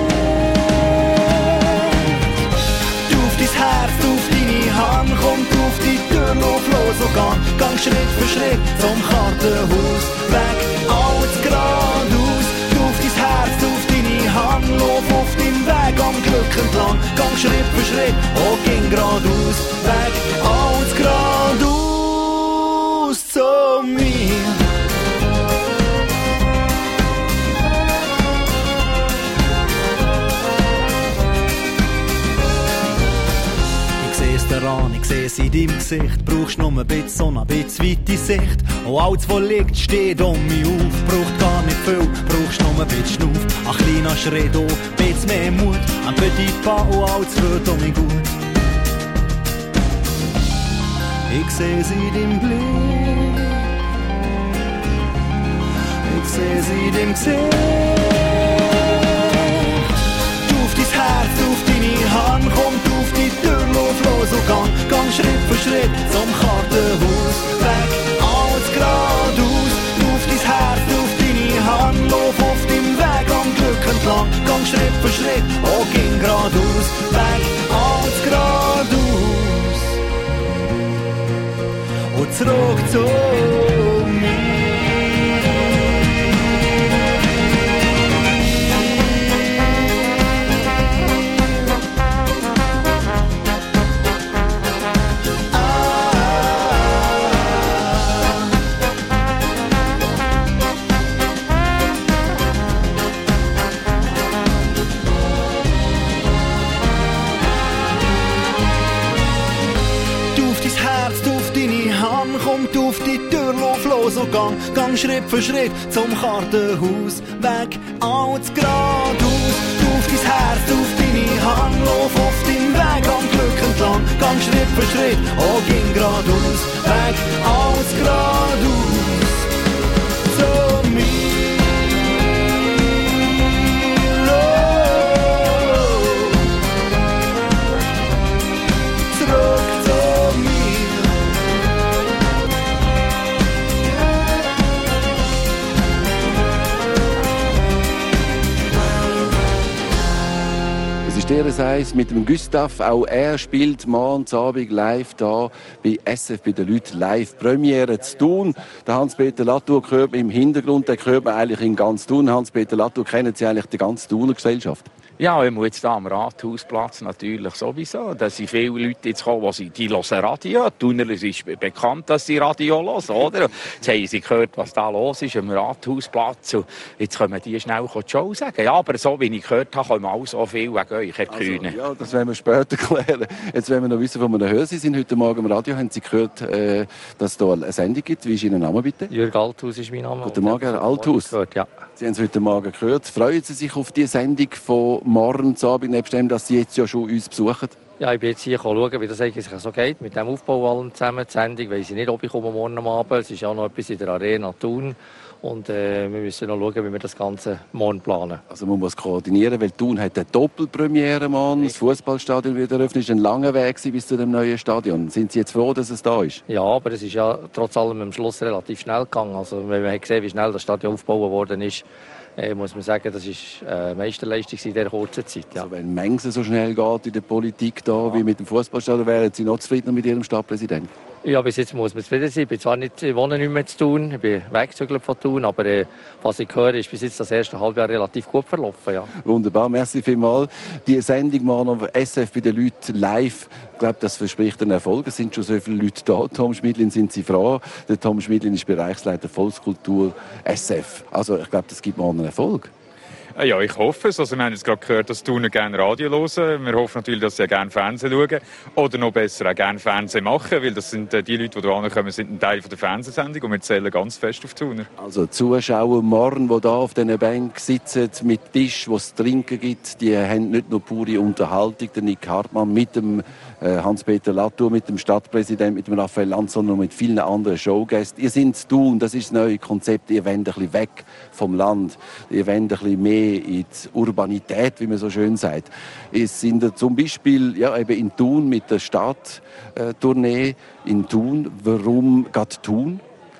Du auf dein Herz, auf deine Hand, kommt auf die Tür, lauf los und geh, gang Schritt für Schritt zum Kartenhaus, weg, alles geradeaus. Du auf dein Herz, auf deine Hand, lauf auf deinem Weg am Glück entlang, gang Schritt für Schritt und ging geradeaus, weg, alles geradeaus. Zu mir. Ich seh's dir an, ich seh's in deinem Gesicht. Brauchst nur ein bisschen Sonne, ein bisschen weite Sicht. Und alles, was liegt, steht um mich auf. Braucht gar nicht viel, brauchst nur ein bisschen Schnuff. Ein kleiner Schritt, oh, ein bisschen mehr Mut. Ein petit pas und alles wird um mich gut. Ich seh sie in deinem Blick, ich seh sie in deinem Gesicht. Du auf dein Herz, du auf deine Hand, komm du auf die Tür, lauf los und gang, gang Schritt für Schritt zum Kartenhaus. Weg, alles geradeaus, du auf dein Herz, du auf deine Hand, lauf auf deinem Weg am Glück entlang, gang Schritt für Schritt, oh ging geradeaus. Weg, alles geradeaus und zurück zu mir. Komm du auf die Tür, lauf los und gang, gang Schritt für Schritt zum Kartenhaus. Weg, alles geradeaus, du auf dein Herz, du auf deine Hand, lauf auf deinem Weg am Glück entlang, gang Schritt für Schritt, oh ging geradeaus. Weg, alles geradeaus, zu mir, oh, zurück zu mir. Der Seis mit dem Gustav, auch er spielt morgen Abend live da bei S F bei den Leuten live Premiere zu Thun. Der Hans-Peter Latour hört man im Hintergrund, den hört man eigentlich in ganz Thun. Hans-Peter Latour, kennen Sie eigentlich die ganze Thuner Gesellschaft? Ja, ich muss jetzt hier am Rathausplatz natürlich sowieso. Da sind viele Leute jetzt gekommen, die, die hören Radio. Die Thuner ist bekannt, dass sie Radio hören, oder? Jetzt haben sie gehört, was da los ist am Rathausplatz. Und jetzt können die schnell die Show sagen. Ja, aber so wie ich gehört habe, kommen auch so viel wegen euch, Herr Kühne. Also, ja, das werden wir später klären. Jetzt wollen wir noch wissen, von einer Höhe Sie sind heute Morgen im Radio. Haben Sie gehört, äh, dass es hier eine Sendung gibt? Wie ist Ihr Name bitte? Jürg Althaus ist mein Name. Guten Morgen, Herr Althaus. Gehört, ja. Sie haben es heute Morgen gehört. Freuen Sie sich auf die Sendung von morgen Abend, nebst dem, dass Sie jetzt ja schon uns besuchen? Ja, ich bin jetzt hier schauen, wie das eigentlich so geht, mit dem Aufbau allem zusammen. Die Sendung weiss ich nicht, ob ich komme morgen Abend. Es ist auch noch etwas in der Arena Thun. Und äh, wir müssen noch schauen, wie wir das Ganze morgen planen. Also man muss koordinieren, weil Thun hat eine Doppelpremiere morgen. Das Fußballstadion wird eröffnet. Es war ein langer Weg bis zu dem neuen Stadion. Sind Sie jetzt froh, dass es da ist? Ja, aber es ist ja trotz allem am Schluss relativ schnell gegangen. Also wenn man gesehen, wie schnell das Stadion aufgebaut worden ist, äh, muss man sagen, das war eine Meisterleistung in dieser kurzen Zeit. Ja. Also wenn Mengse so schnell geht in der Politik da, ja, wie mit dem Fußballstadion, wären Sie noch zufriedener mit Ihrem Stadtpräsidenten? Ja, bis jetzt muss man zufrieden sein. Ich bin zwar nicht, ich wohne nicht mehr zu Thun, ich bin weggezügelt von Thun, aber äh, was ich höre, ist bis jetzt das erste Halbjahr relativ gut verlaufen. Ja. Wunderbar, merci vielmals. Die Sendung morgen auf S F bei den Leuten live, ich glaube, das verspricht einen Erfolg. Es sind schon so viele Leute da. Tom Schmidlin, sind Sie froh? Der Tom Schmidlin ist Bereichsleiter Volkskultur S F. Also ich glaube, das gibt morgen einen Erfolg. Ja, ich hoffe es. Also, wir haben jetzt gerade gehört, dass die Thuner gerne Radio hören. Wir hoffen natürlich, dass sie auch gerne Fernsehen schauen. Oder noch besser, auch gerne Fernsehen machen. Weil das sind äh, die Leute, die hier ankommen, sind ein Teil von der Fernsehsendung. Und wir zählen ganz fest auf die Thuner. Also Zuschauer morgen, die hier auf diesen Bänken sitzen, mit Tisch, wo es zu trinken gibt, die haben nicht nur pure Unterhaltung. Der Nick Hartmann mit dem äh, Hans-Peter Latour, mit dem Stadtpräsidenten, mit dem Raphael Lanz, sondern mit vielen anderen Showgästen. Ihr seid zu Thun, das ist das neue Konzept. Ihr wollt ein bisschen weg vom Land. Ihr wollt ein bisschen mehr in die Urbanität, wie man so schön sagt. Es sind zum Beispiel ja, eben in Thun mit der Stadttournee äh, in Thun. Warum gerade Thun?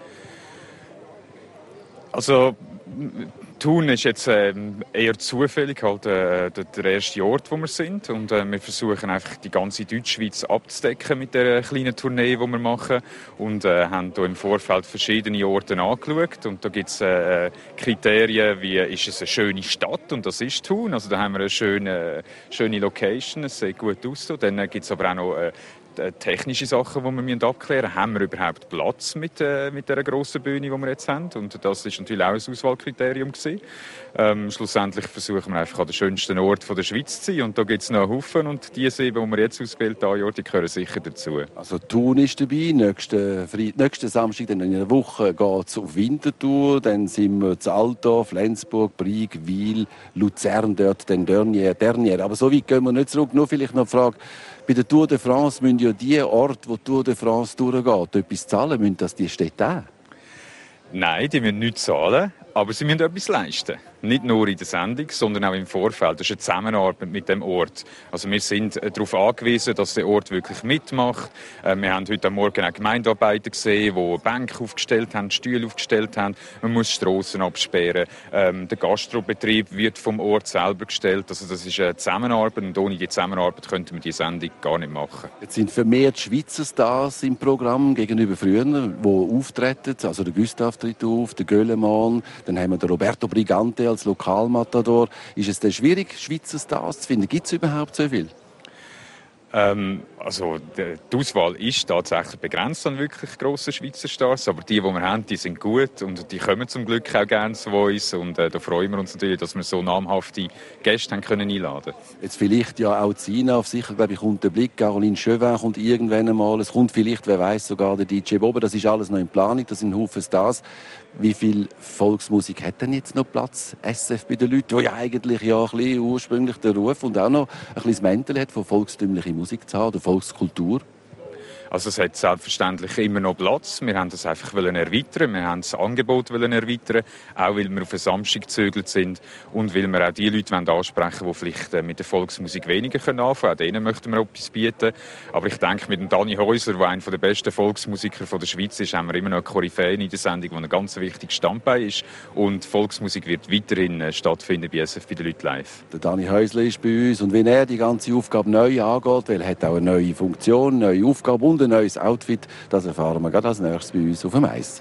Also Thun ist jetzt ähm, eher zufällig halt, äh, der, der erste Ort, wo wir sind. Und äh, wir versuchen einfach die ganze Deutschschweiz abzudecken mit der kleinen Tournee, die wir machen. Und äh, haben hier im Vorfeld verschiedene Orte angeschaut. Und da gibt es äh, Kriterien, wie ist es eine schöne Stadt? Und das ist Thun. Also da haben wir eine schöne, schöne Location, es sieht gut aus. Dann äh, gibt es aber auch noch äh, technische Sachen, die wir abklären müssen. Haben wir überhaupt Platz mit, äh, mit dieser grossen Bühne, die wir jetzt haben? Und das war natürlich auch ein Auswahlkriterium gewesen. Ähm, schlussendlich versuchen wir einfach an den schönsten Ort der Schweiz zu sein. Und da gibt es noch einen Haufen. Und die sieben, die wir jetzt ausbilden, die gehören sicher dazu. Also Thun ist dabei. Nächsten, Fried- nächsten Samstag, dann in einer Woche, geht es auf Winterthur. Dann sind wir zu Altdorf, Flensburg, Brieg, Wil, Luzern, dort dann Dernier, Dernier. Aber so weit gehen wir nicht zurück. Nur vielleicht noch die Frage, Bei der Tour de France müssen ja die Orte, wo die Tour de France durchgeht, etwas zahlen. Müssen das die Städte auch? Nein, die müssen nichts zahlen, aber sie müssen etwas leisten. Nicht nur in der Sendung, sondern auch im Vorfeld. Das ist eine Zusammenarbeit mit dem Ort. Also wir sind darauf angewiesen, dass der Ort wirklich mitmacht. Wir haben heute Morgen auch Gemeindearbeiter gesehen, die Bänke aufgestellt haben, Stühle aufgestellt haben. Man muss Strassen absperren. Der Gastrobetrieb wird vom Ort selber gestellt. Also das ist eine Zusammenarbeit und ohne die Zusammenarbeit könnten wir die Sendung gar nicht machen. Jetzt sind vermehrt Schweizer Stars im Programm gegenüber früher, die auftreten. Also der Gustav tritt auf, der Göllemann, dann haben wir den Roberto Brigante als Lokalmatador. Ist es denn schwierig, Schweizer Stars zu finden? Gibt es überhaupt so viel? Ähm, also die Auswahl ist tatsächlich begrenzt an wirklich grossen Schweizer Stars, aber die, die wir haben, die sind gut und die kommen zum Glück auch gerne zu uns und äh, da freuen wir uns natürlich, dass wir so namhafte Gäste haben können einladen. Jetzt vielleicht ja auch Zina, auf sicher, glaube ich, kommt der Blick, Caroline Chauvin kommt irgendwann einmal, es kommt vielleicht, wer weiß, sogar der D J Bobo, das ist alles noch in Planung, das sind Haufen Stars. Wie viel Volksmusik hat denn jetzt noch Platz, S F, bei den Leuten, die ja eigentlich ja ein bisschen ursprünglich den Ruf und auch noch ein bisschen das Mäntel hat, von volkstümlicher Musik zu haben oder Volkskultur? Also es hat selbstverständlich immer noch Platz. Wir haben das einfach erweitern. Wir haben das Angebot erweitern, auch weil wir auf den Samstag gezögert sind und weil wir auch die Leute ansprechen wollen, die vielleicht mit der Volksmusik weniger anfangen können. Auch denen möchten wir etwas bieten. Aber ich denke, mit dem Dani Häuser, der einer der besten Volksmusiker der Schweiz ist, haben wir immer noch eine Koryphäe in der Sendung, die ein ganz wichtiges Standbein ist. Und Volksmusik wird weiterhin stattfinden bei S F bei den Leuten live. Der Dani Häusler ist bei uns und wenn er die ganze Aufgabe neu angeht, weil er hat auch eine neue Funktion, eine neue Aufgabe und ein neues Outfit, das erfahren wir gerade als nächstes bei uns auf dem Eis.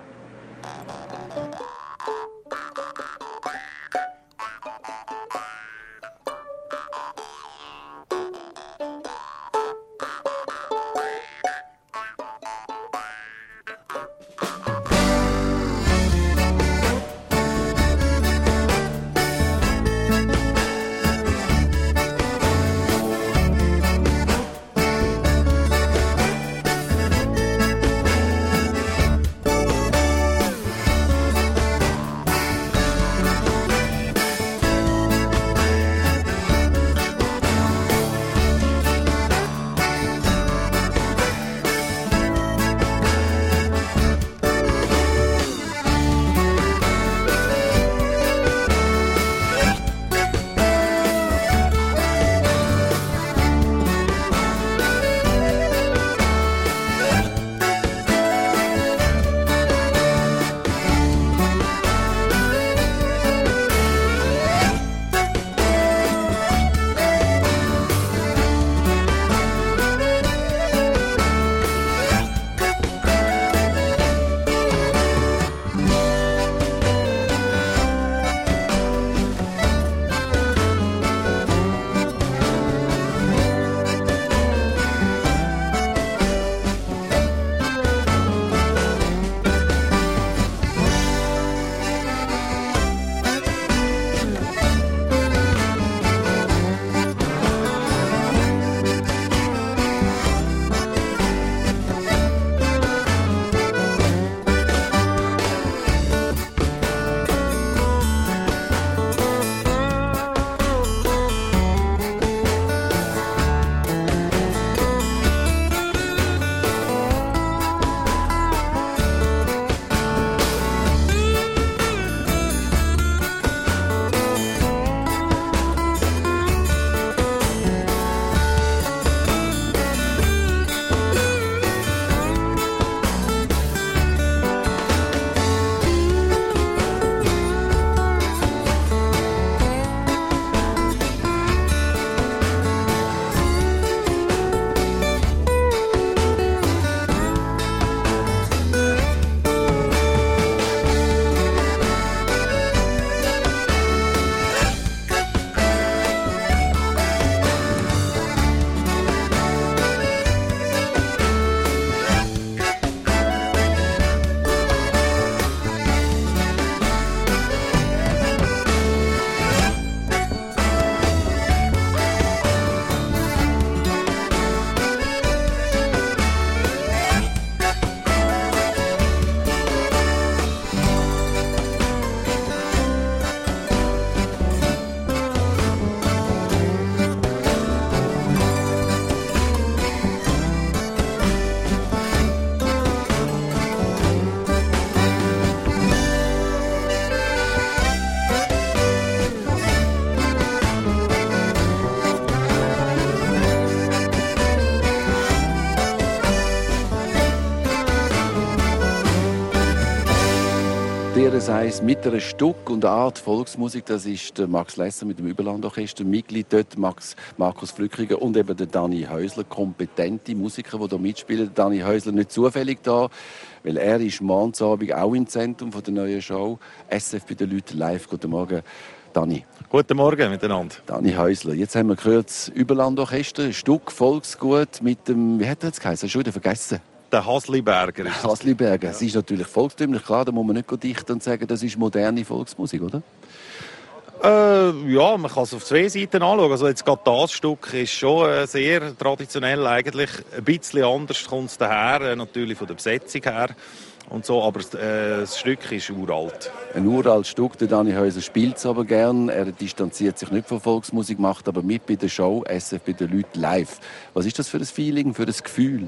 D R S eins mit einem Stück und einer Art Volksmusik. Das ist der Max Lesser mit dem Überlandorchester, Mitglied dort, Max, Markus Flückiger und eben der Dani Häusler, kompetente Musiker, die hier mitspielen. Der Dani Häusler nicht zufällig da, weil er ist morgens Abend auch im Zentrum von der neuen Show. S F bei den Leuten live. Guten Morgen, Dani. Guten Morgen miteinander. Dani Häusler. Jetzt haben wir gehört, das Überlandorchester, ein Stück Volksgut mit dem, wie hat er jetzt geheißen? Hast du schon wieder vergessen? Der Hasliberger. Ist Hasliberger. Es ist natürlich volkstümlich, klar, da muss man nicht dichten und sagen, das ist moderne Volksmusik, oder? Äh, ja, man kann es auf zwei Seiten anschauen. Also jetzt gerade das Stück ist schon äh, sehr traditionell eigentlich. Ein bisschen anders kommt es daher, äh, natürlich von der Besetzung her. Und so, aber äh, das Stück ist uralt. Ein uraltes Stück, der Dani Häusler spielt es aber gern. Er distanziert sich nicht von Volksmusik, macht aber mit bei der Show S F bei den Leuten live. Was ist das für ein Feeling, für ein Gefühl?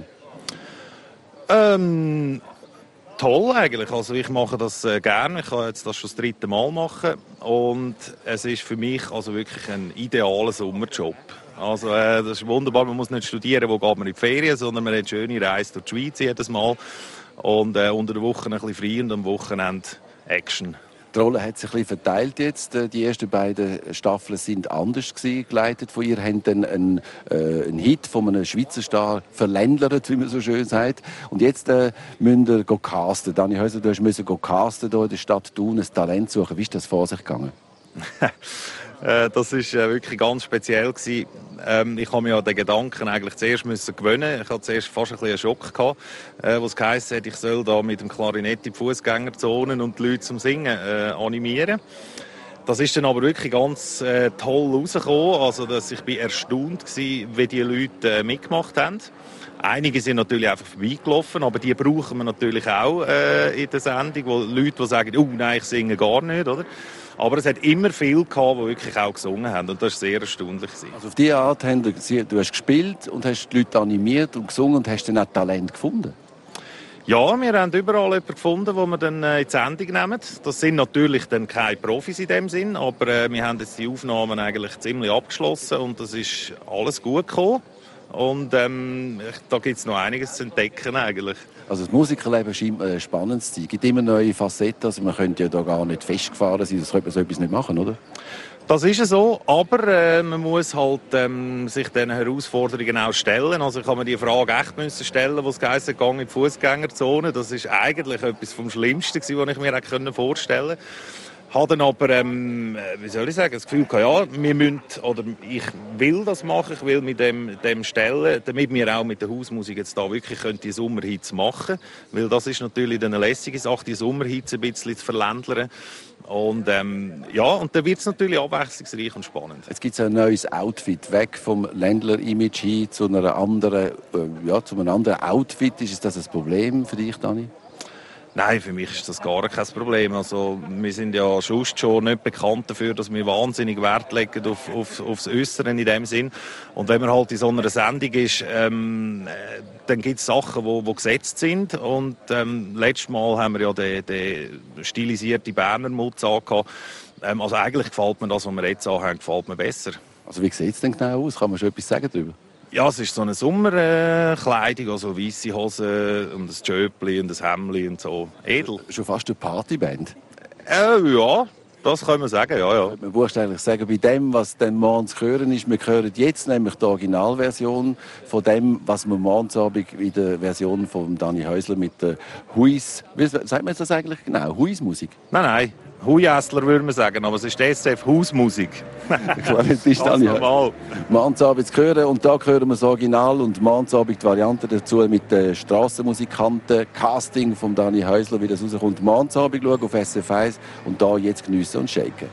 Ähm, toll eigentlich. Also ich mache das äh, gerne. Ich kann jetzt das schon das dritte Mal machen. Und es ist für mich also wirklich ein idealer Sommerjob. Also äh, das ist wunderbar. Man muss nicht studieren, wo geht man in die Ferien, sondern man hat eine schöne Reise durch die Schweiz jedes Mal. Und äh, unter der Woche ein bisschen frei und am Wochenende Action. Die Rolle hat sich ein bisschen verteilt jetzt. Die ersten beiden Staffeln sind anders gewesen, geleitet von ihr. Haben dann einen, äh, einen Hit von einem Schweizer Star verländlert, wie man so schön sagt. Und jetzt äh, müsst ihr go casten. Dani Häusler, du musst go casten hier in der Stadt Thun, ein Talent suchen. Wie ist das vor sich gegangen? Das war äh, wirklich ganz speziell gewesen. Ähm, ich habe mir ja den Gedanken eigentlich zuerst müssen gewöhnen. Ich hatte zuerst fast ein bisschen einen Schock gehabt, äh, wo es geheißen hat, ich soll da mit dem Klarinett in die Fußgängerzonen und die Leute zum Singen äh, animieren. Das ist dann aber wirklich ganz äh, toll rausgekommen. Also, dass ich bin erstaunt gewesen, wie die Leute äh, mitgemacht haben. Einige sind natürlich einfach vorbeigelaufen, aber die brauchen wir natürlich auch äh, in der Sendung, wo Leute, die sagen, oh nein, ich singe gar nicht, oder? Aber es hat immer viele gehabt, die wirklich auch gesungen haben und das war sehr erstaunlich. Also auf diese Art haben Sie, du hast gespielt und hast die Leute animiert und gesungen und hast dann auch Talent gefunden? Ja, wir haben überall jemanden gefunden, den wir dann äh, in die Sendung nehmen. Das sind natürlich dann keine Profis in dem Sinn, aber äh, wir haben jetzt die Aufnahmen eigentlich ziemlich abgeschlossen und das ist alles gut gekommen. Und ähm, da gibt es noch einiges zu entdecken eigentlich. Also das Musikerleben scheint äh, spannend zu sein. Es gibt immer neue Facetten. Also man könnte ja da gar nicht festgefahren sein, das könnte man so etwas nicht machen, oder? Das ist so, aber äh, man muss halt ähm, sich diesen Herausforderungen auch stellen. Also ich habe mir die Frage echt müssen stellen, wo es geheißen hat, gang in die Fußgängerzone. Das ist eigentlich etwas vom Schlimmsten gewesen, was ich mir hätte vorstellen konnte. Habe dann aber, ähm, wie soll ich sagen, das Gefühl gehabt, ja, wir müssen, oder ich will das machen, ich will mit dem, dem stellen, damit wir auch mit der Hausmusik jetzt da wirklich können, die Sommerhits machen, weil das ist natürlich eine lässige Sache, die Sommerhits ein bisschen zu verländlern. Und ähm, ja, und dann wird es natürlich abwechslungsreich und spannend. Jetzt gibt es ein neues Outfit, weg vom Ländler-Image hin zu einer anderen, äh, ja, zu einem anderen Outfit. Ist das ein Problem für dich, Dani? Nein, für mich ist das gar kein Problem. Also, wir sind ja sonst schon nicht bekannt dafür, dass wir wahnsinnig Wert legen auf, auf, aufs Äußere in dem Sinn. Und wenn man halt in so einer Sendung ist, ähm, dann gibt es Sachen, die gesetzt sind. Und ähm, letztes Mal haben wir ja den, den stilisierte Berner Mutz angehabt. Ähm, also eigentlich gefällt mir das, was wir jetzt anhaben, gefällt mir besser. Also wie sieht es denn genau aus? Kann man schon etwas sagen darüber? Ja, es ist so eine Sommerkleidung, also weisse Hosen und ein Jöpli und ein Hemdli und so. Edel. Schon fast eine Partyband? Äh, ja, das kann man sagen, ja, ja. Man muss eigentlich sagen, bei dem, was dann morgens hören ist, wir hören jetzt nämlich die Originalversion von dem, was wir morgens Abend in der Version von Dani Häusler mit der Huis, wie sagt man das eigentlich genau? Huis-Musik? Nein, nein. Huijässler würde man sagen, aber es ist S F Hausmusik. Ist Dani normal. Morgensabend zu hören und da hören wir das Original und Morgensabend die Variante dazu mit den Strassenmusikanten, Casting von Dani Häusler, wie das rauskommt. Morgensabend schauen auf S F eins und da jetzt geniessen und shaken.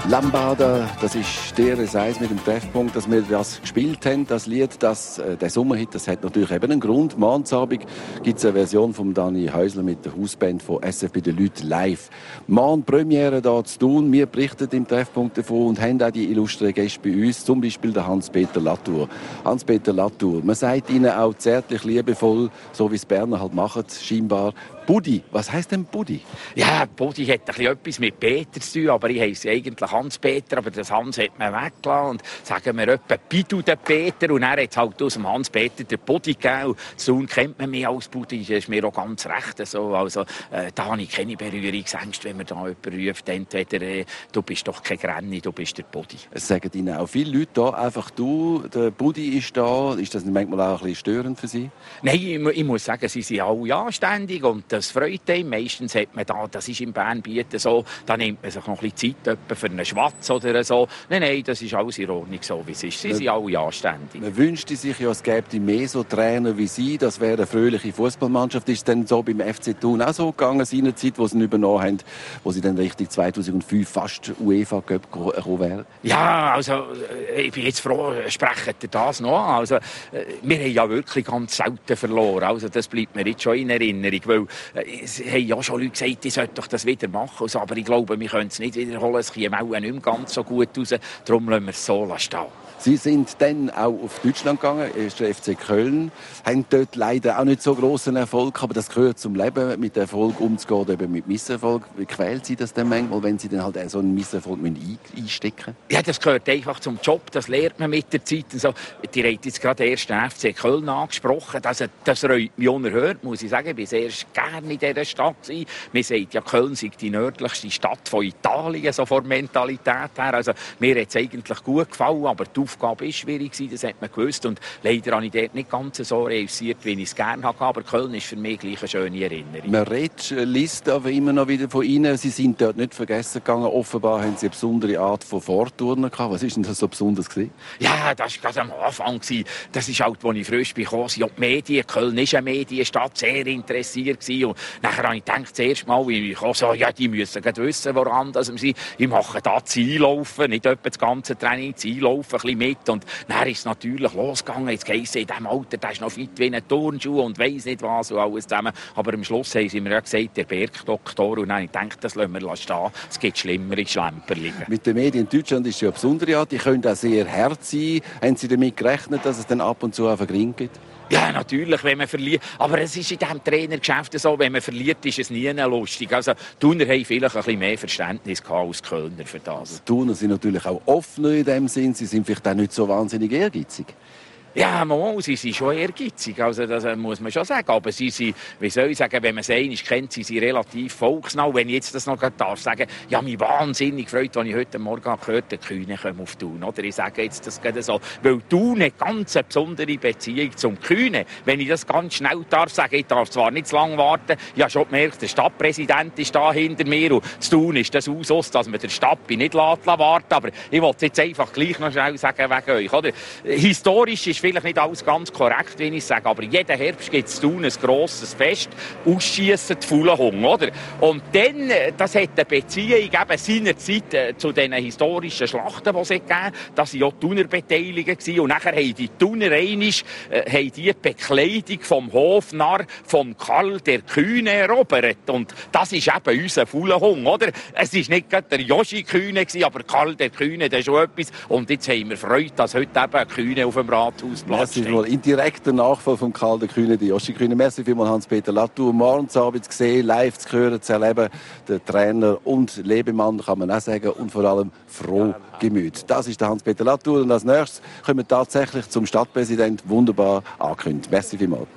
Lambada, das ist der Eis mit dem Treffpunkt, dass wir das gespielt haben, das Lied, das, äh, der Sommerhit, das hat natürlich eben einen Grund. Morgensabend gibt es eine Version von Dani Häusler mit der Hausband von S F bei den Leuten live. Morgen Premiere hier zu tun. Wir berichten im Treffpunkt davon und haben auch die illustren Gäste bei uns, zum Beispiel der Hans-Peter Latour. Hans-Peter Latour, man sagt ihnen auch zärtlich, liebevoll, so wie es Berner halt machen, scheinbar. Buddy, was heisst denn Buddy? Ja, Buddy hat ein bisschen etwas mit Peter zu tun, aber ich heisse eigentlich Hans-Peter, aber das Hans hat man weggelassen. Und sagen wir etwa Bidu den Peter und er hat es halt aus dem Hans-Peter den Buddy gegeben. Und so kennt man mich als Buddy, das ist mir auch ganz recht so. Also, äh, da habe ich keine Berührungsängste, wenn man da jemanden ruft, entweder äh, du bist doch kein Granny, du bist der Buddy. Es sagen Ihnen auch viele Leute da, einfach du, der Buddy ist da. Ist das manchmal auch ein bisschen störend für Sie? Nein, ich, ich muss sagen, sie sind alle anständig und das freut einen. Meistens hat man da, das ist im Bernbieten so, da nimmt man sich noch ein bisschen Zeit für einen Schwatz oder so. Nein, nein, das ist alles in Ordnung, so wie es ist. Sie sind alle anständig. Man wünschte sich ja, es gäbe mehr so Trainer wie Sie. Das wäre eine fröhliche Fußballmannschaft. Ist es denn so beim F C Thun auch so gegangen, seinerzeit, wo sie ihn übernommen haben, wo sie dann richtig zweitausendfünf fast UEFA Cup gekommen wären? Ja, also ich bin jetzt froh, sprecht ihr das noch an. Also, wir haben ja wirklich ganz selten verloren. Also das bleibt mir jetzt schon in Erinnerung, weil es haben ja schon Leute gesagt, ich sollte doch das wieder machen. Also, aber ich glaube, wir können es nicht wiederholen. Es käme auch nicht mehr ganz so gut raus. Darum lassen wir es so stehen. Sie sind dann auch auf Deutschland gegangen, ist der F C Köln, haben dort leider auch nicht so grossen Erfolg, aber das gehört zum Leben, mit Erfolg umzugehen oder eben mit Misserfolg. Wie quält Sie das denn manchmal, wenn Sie dann halt so einen Misserfolg einstecken müssen? Ja, das gehört einfach zum Job, das lernt man mit der Zeit. Also, die haben jetzt gerade erst den F C Köln angesprochen, das, das reut mich unerhört, muss ich sagen. Ich war sehr gerne in dieser Stadt. Man sagt ja, Köln sei die nördlichste Stadt von Italien, so von der Mentalität her. Also, mir hat es eigentlich gut gefallen, aber die Aufgabe war schwierig, das hat man gewusst. Und leider habe ich dort nicht ganz so realisiert, wie ich es gerne habe. Aber Köln ist für mich gleich eine schöne Erinnerung. Man redet, liest aber immer noch wieder von Ihnen. Sie sind dort nicht vergessen gegangen. Offenbar haben Sie eine besondere Art von Vorturnen gehabt. Was war denn das so besonders gewesen? Ja, das war gerade am Anfang. Das ist halt, als ich frisch gekommen bin. Die Medien, Köln ist eine Medienstadt, sehr interessiert gewesen. Und nachher habe ich gedacht, das erste Mal, wie ich kam, so, ja, die müssen wissen, woran wir sind. Ich mache da Ziellaufen, nicht etwa das ganze Training, Ziellaufen, ein bisschen mit. Und dann ist es natürlich losgegangen. Jetzt heisst es, in diesem Alter, der ist noch fit wie ein Turnschuh und weiss nicht was und alles zusammen. Aber am Schluss haben sie mir ja gesagt, der Bergdoktor. Und dann habe ich gedacht, das lassen wir stehen. Es gibt schlimmere Schlemperlinge. Mit den Medien in Deutschland ist ja eine besondere Art. Die können auch sehr hart sein. Haben Sie damit gerechnet, dass es dann ab und zu einfach Ring gibt? Ja, natürlich, wenn man verliert. Aber es ist in diesem Trainergeschäft so, wenn man verliert, ist es nie lustig. Also, die Thuner haben vielleicht ein bisschen mehr Verständnis als die Kölner für das. Die Thuner sind natürlich auch offener in dem Sinn. Sie sind vielleicht auch nicht so wahnsinnig ehrgeizig. Ja, mal, sie sind schon ehrgeizig, also das muss man schon sagen. Aber sie sind, wie soll ich sagen, wenn man sie einmal kennt, sie sind relativ volksnah. Wenn ich jetzt das noch darf sagen, ja, mich wahnsinnig gefreut, als ich heute Morgen gehört habe, die Kühne kommen auf Thun. Oder ich sage jetzt das gerade so, weil Thun hat ganz eine besondere Beziehung zum Kühne. Wenn ich das ganz schnell darf sagen, ich darf zwar nicht zu lange warten, ich habe schon gemerkt, der Stadtpräsident ist da hinter mir und zu Thun ist das Usus, dass man den Stadtpi nicht warten lässt. Aber ich wollte jetzt einfach gleich noch schnell sagen wegen euch. Oder? Historisch ist vielleicht nicht alles ganz korrekt, wie ich sage, aber jeden Herbst gibt es Thun ein grosses Fest, Ausschiessen die Fuhlenhung, oder? Und dann, das hat eine Beziehung eben seinerzeit äh, zu diesen historischen Schlachten, die es gegeben. Da waren auch die Thuner beteiligt und nachher haben die Thuner einmal, äh, haben die Bekleidung vom Hofnarr vom Karl der Kühne erobert. Und das ist eben unser Fuhlenhung, oder? Es war nicht gerade der Joschi Kühne, aber Karl der Kühne, das ist schon etwas. Und jetzt haben wir Freude, dass heute eben ein Kühne auf dem Rathausplatz Merci vielmals. In direkter Nachfolge von Karl der Kühne, die Joschi Kühne. Merci vielmals, Hans-Peter Latour. Morgens Abend zu sehen, live zu hören, zu erleben. Der Trainer und Lebemann, kann man auch sagen. Und vor allem froh Gemüt. Das ist der Hans-Peter Latour. Und als nächstes kommen wir tatsächlich zum Stadtpräsident. Wunderbar angekündigt. Merci vielmals.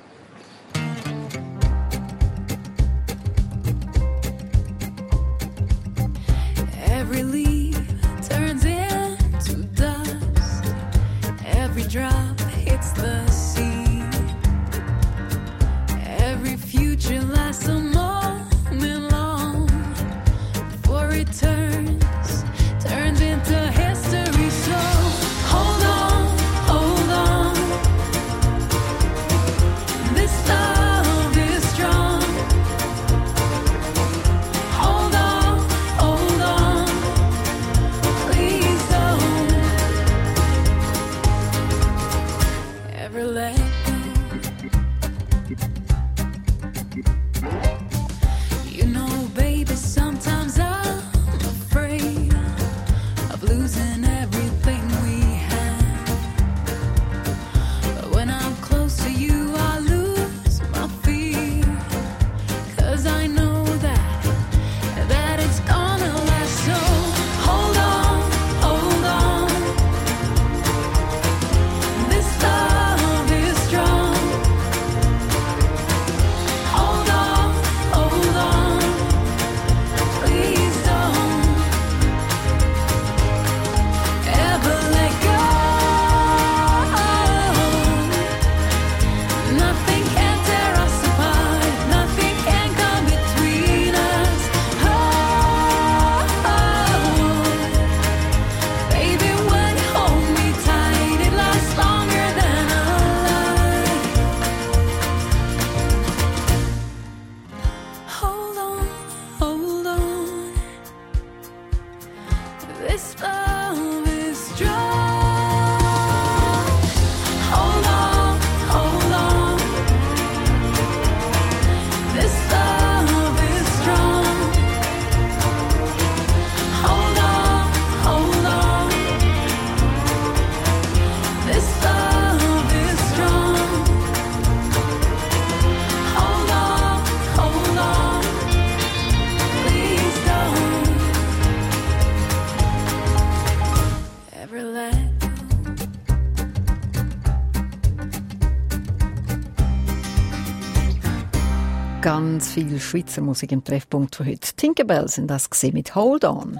Every leaf turns into dust. Every drop hits the sea. Every future lasts a moment long before it turns, turns into history. So hold on, hold on. This love is strong. Hold on, hold on. ganz viel Schweizer Musik im Treffpunkt für heute. Tinkerbell sind das gesehen mit Hold On.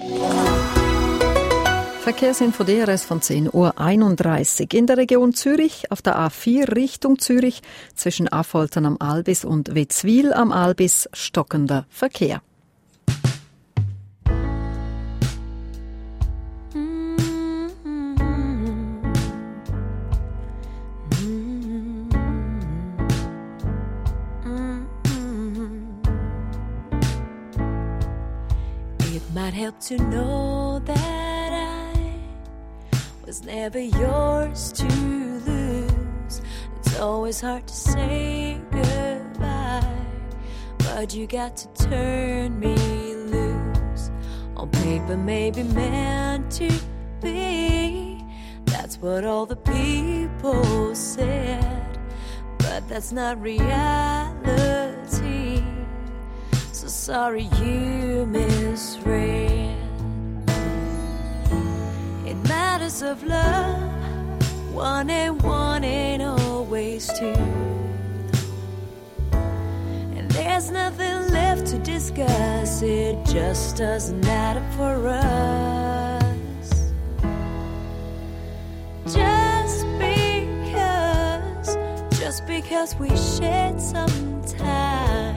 Verkehrsinfo D R S von zehn Uhr einunddreißig. In der Region Zürich auf der A vier Richtung Zürich zwischen Affoltern am Albis und Wetzwil am Albis stockender Verkehr. Might help to know that I was never yours to lose. It's always hard to say goodbye, but you got to turn me loose. On paper, maybe meant to be. That's what all the people said, but that's not reality. So sorry you misread. In matters of love, one and one ain't always two. And there's nothing left to discuss, it just doesn't matter for us. Just because, just because we shared some time,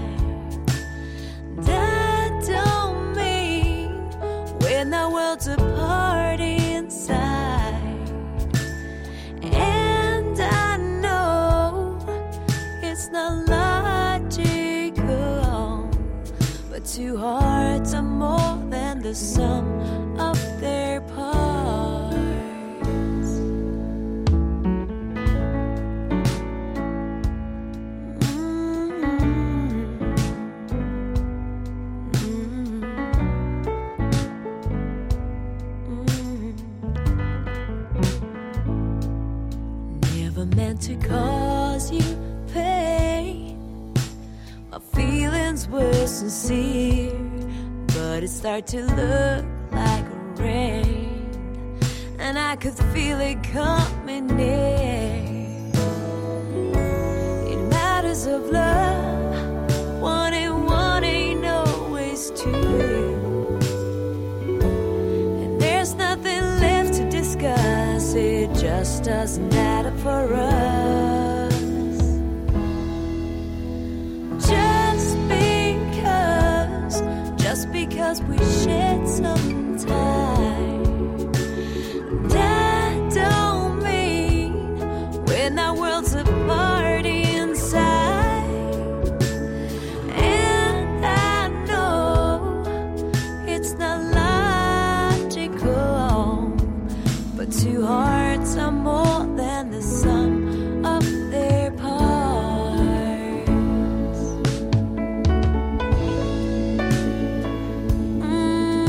that don't mean we're not worlds apart inside. And I know it's not logical, but two hearts are more than the sum of their parts. To cause you pain, my feelings were sincere, but it started to look like rain, and I could feel it coming near. In matters of love, one and one ain't always two, and there's nothing left to discuss, it just doesn't matter for us. Just because, just because we shared some time, that don't mean we're not worlds apart inside. And I know it's not logical, but two hearts are more than the sum of their parts. Mm-hmm.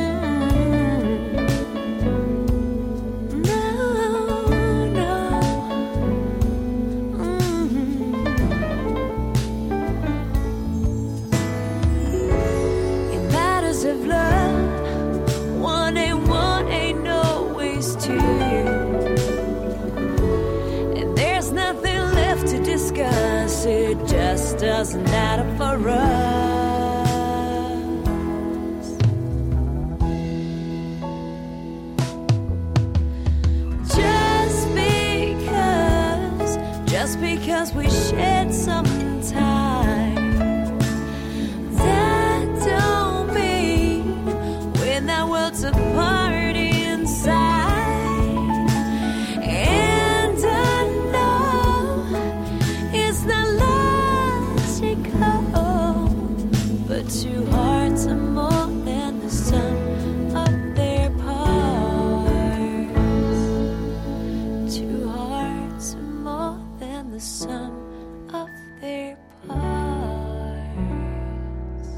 No, no. Mm-hmm. In matters of love, one and one ain't always two. To discuss, it just doesn't matter for us. Just because, just because we shared some time, that don't mean we're not worlds apart inside. Two hearts are more than the sum of their parts. Two hearts are more than the sum of their parts.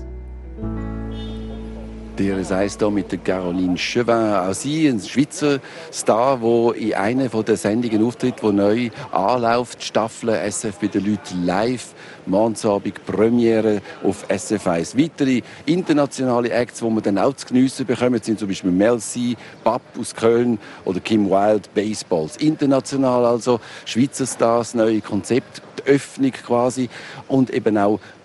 D R S eins hier mit der Caroline Chauvin. Auch sie, ein Schweizer Star, der in einer der Sendungen auftritt, die neu anläuft. Die Staffel S F bei den Leuten live. Morgensabend Premiere auf S F eins. Weitere internationale Acts, die wir dann auch zu geniessen bekommen, sind zum Beispiel Mel C, Bab aus Köln oder Kim Wilde, Baseballs. International also, Schweizer Stars, neue Konzept, die Öffnung quasi und eben auch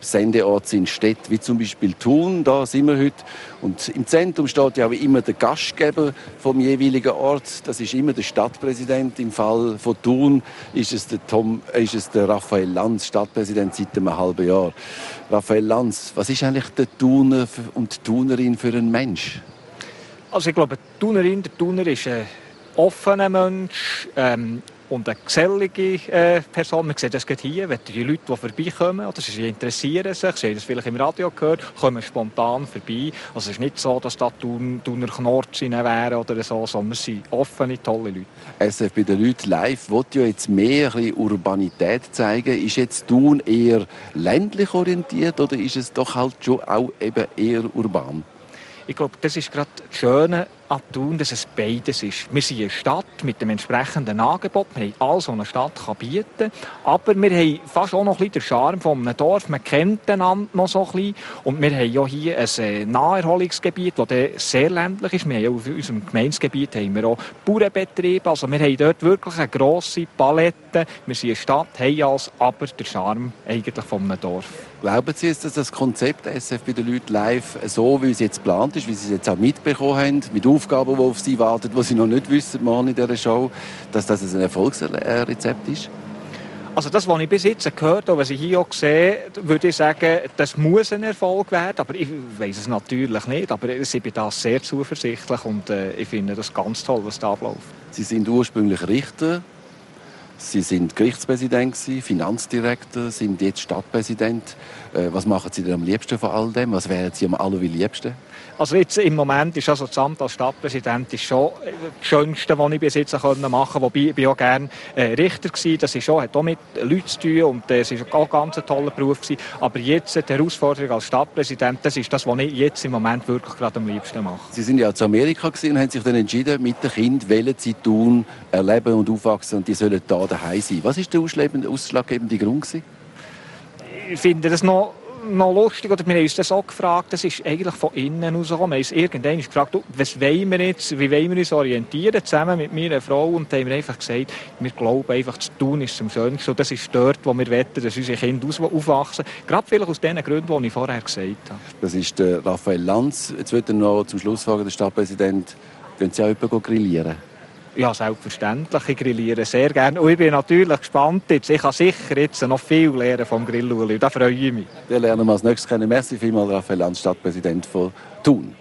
Sendeorte sind Städte wie zum Beispiel Thun, da sind wir heute. Und im Zentrum steht ja auch immer der Gastgeber vom jeweiligen Ort. Das ist immer der Stadtpräsident. Im Fall von Thun ist es der, Tom, ist es der Raphael Lanz, Stadtpräsident seit einem halben Jahr. Raphael Lanz, was ist eigentlich der Thuner und die Thunerin für ein Mensch? Also ich glaube, die Thunerin, der Thuner ist ein offener Mensch ähm, und eine gesellige äh, Person. Man sieht das gerade hier, wenn die Leute, die vorbeikommen, oder sie interessieren sich, sie haben das vielleicht im Radio gehört, kommen spontan vorbei. Also es ist nicht so, dass da Thun, Thuner Knorzinnen wären oder so, sondern es sind offene, tolle Leute. S F bei den Leuten live will ja jetzt mehr ein bisschen Urbanität zeigen. Ist jetzt Thun eher ländlich orientiert oder ist es doch halt schon auch eben eher urban? Ich glaube, das ist gerade das Schöne an Thun, dass es beides ist. Wir sind eine Stadt mit dem entsprechenden Angebot. Wir haben alles, was eine Stadt bieten kann. Aber wir haben fast auch noch ein bisschen den Charme von einem Dorf. Man kennt einander noch so ein bisschen. Und wir haben ja hier ein Naherholungsgebiet, das sehr ländlich ist. Wir haben ja auf unserem Gemeindegebiet haben wir auch Bauernbetriebe. Also wir haben dort wirklich eine grosse Palette. Wir sind eine Stadt, haben alles, aber der Charme eigentlich von einem Dorf. Glauben Sie, dass das Konzept S F bei den Leuten live so, wie es jetzt geplant ist, wie Sie es jetzt auch mitbekommen haben, mit Aufgaben, die auf Sie warten, die Sie noch nicht wissen, morgen in dieser Show, dass das ein Erfolgsrezept ist? Also das, was ich bis jetzt gehört habe, was ich hier auch sehe, würde ich sagen, das muss ein Erfolg werden. Aber ich weiss es natürlich nicht. Aber ich bin da sehr zuversichtlich und äh, ich finde das ganz toll, was da abläuft. Sie sind ursprünglich Richter. Sie sind Gerichtspräsident, Finanzdirektor, sind jetzt Stadtpräsident. Äh, was machen Sie denn am liebsten von all dem? Was wären Sie am allerliebsten? Also jetzt im Moment ist also das Amt als Stadtpräsident ist schon das Schönste, was ich bis jetzt machen konnte. Wobei ich bin auch gerne äh, Richter war. Das ist schon, hat auch mit Leuten zu tun und äh, es war auch ganz ein toller Beruf gewesen. Aber jetzt die Herausforderung als Stadtpräsident, das ist das, was ich jetzt im Moment wirklich gerade am liebsten mache. Sie sind ja zu Amerika gewesen und haben sich dann entschieden, mit den Kindern wollen Sie tun, erleben und aufwachsen und die sollen da daheim sein. Was war der ausschlaggebende Grund gewesen? Ich finde das noch noch lustig, oder wir haben uns das auch gefragt, das ist eigentlich von innen rausgekommen. Wir haben uns irgendwann gefragt, was wollen wir jetzt, wie wollen wir uns orientieren, zusammen mit meiner Frau, und da haben wir einfach gesagt, wir glauben einfach, zu tun ist am schönsten, und das ist dort, wo wir wollen, dass unsere Kinder aufwachsen, gerade vielleicht aus den Gründen, die ich vorher gesagt habe. Das ist der Raphael Lanz. Jetzt wird er noch zum Schluss fragen, der Stadtpräsident, können Sie auch jemanden grillieren? Ja, selbstverständlich. Ich grilliere sehr gerne. Und ich bin natürlich gespannt jetzt. Ich kann sicher jetzt noch viel lernen vom Grilluli. Da freue ich mich. Wir lernen wir als nächstes kennen. Merci vielmals, Raphael Lanz, Stadtpräsident von Thun.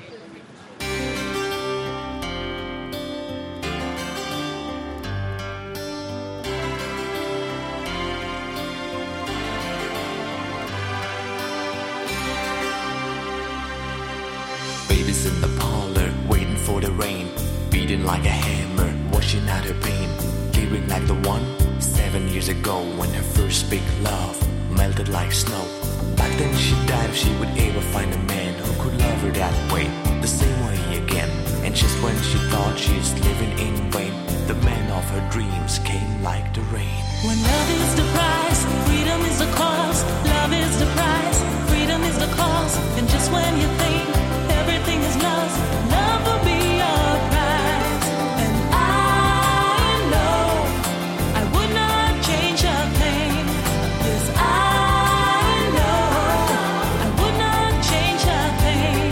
Baby's in the parlor, waiting for the rain. Beating like a hammer, washing out her pain. Clearing like the one seven years ago when her first big love melted like snow. Back then she died if she would ever find a man who could love her that way, the same way again. And just when she thought she's living in vain, the man of her dreams came like the rain. When love is the price, freedom is the cost. Love is the price, freedom is the cost. And just when you think everything is lost, love will be your prize. And I know I would not change a thing. Yes, I know I would not change a thing.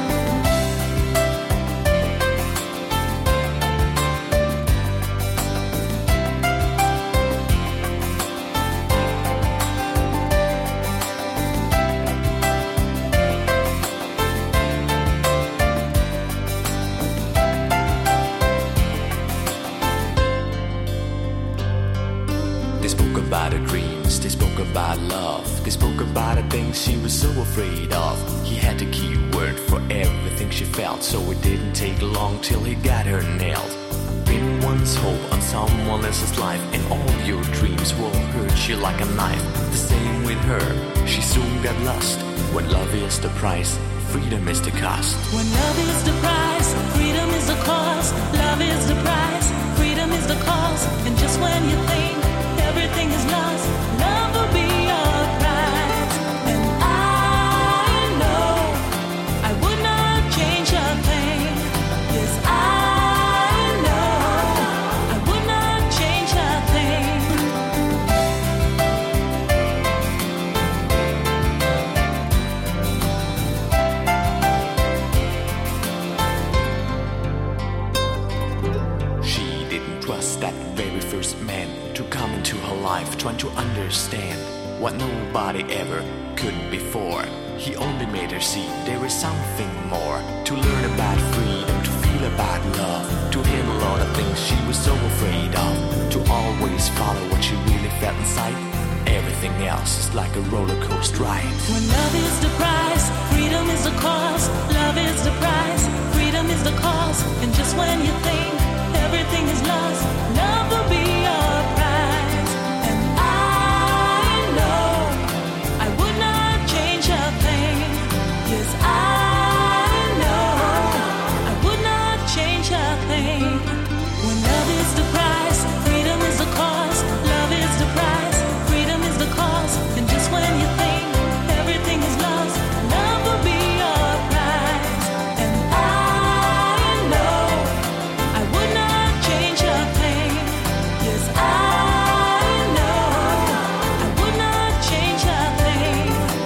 They spoke about her dreams, they spoke about love. They spoke about the things she was so afraid of. He had the key word for everything she felt, so it didn't take long till he got her nailed. Pin one's hope on someone else's life, and all your dreams will hurt you like a knife. The same with her, she soon got lost. When love is the price, freedom is the cost. When love is the price, freedom is the cost. Love is the price, freedom is the cost. And just when you think everything is lost, love will be your prize. And I know I would not change a thing. Yes, I know I would not change a thing. understand what nobody ever could before. He only made her see there is something more. To learn about freedom, to feel about love, to handle all the things she was so afraid of, to always follow what she really felt inside. Everything else is like a roller coaster ride. When love is the price, freedom is the cost. Love is the price, freedom is the cost. And just when you think everything is lost, love will be your prize. And I know I would not change a thing. Yes, I know I would not change a thing. When love is the price, freedom is the cost. Love is the price, freedom is the cost. And just when you think everything is lost, love will be your prize. And I know I would not change a thing. Yes, I know I would not change a thing.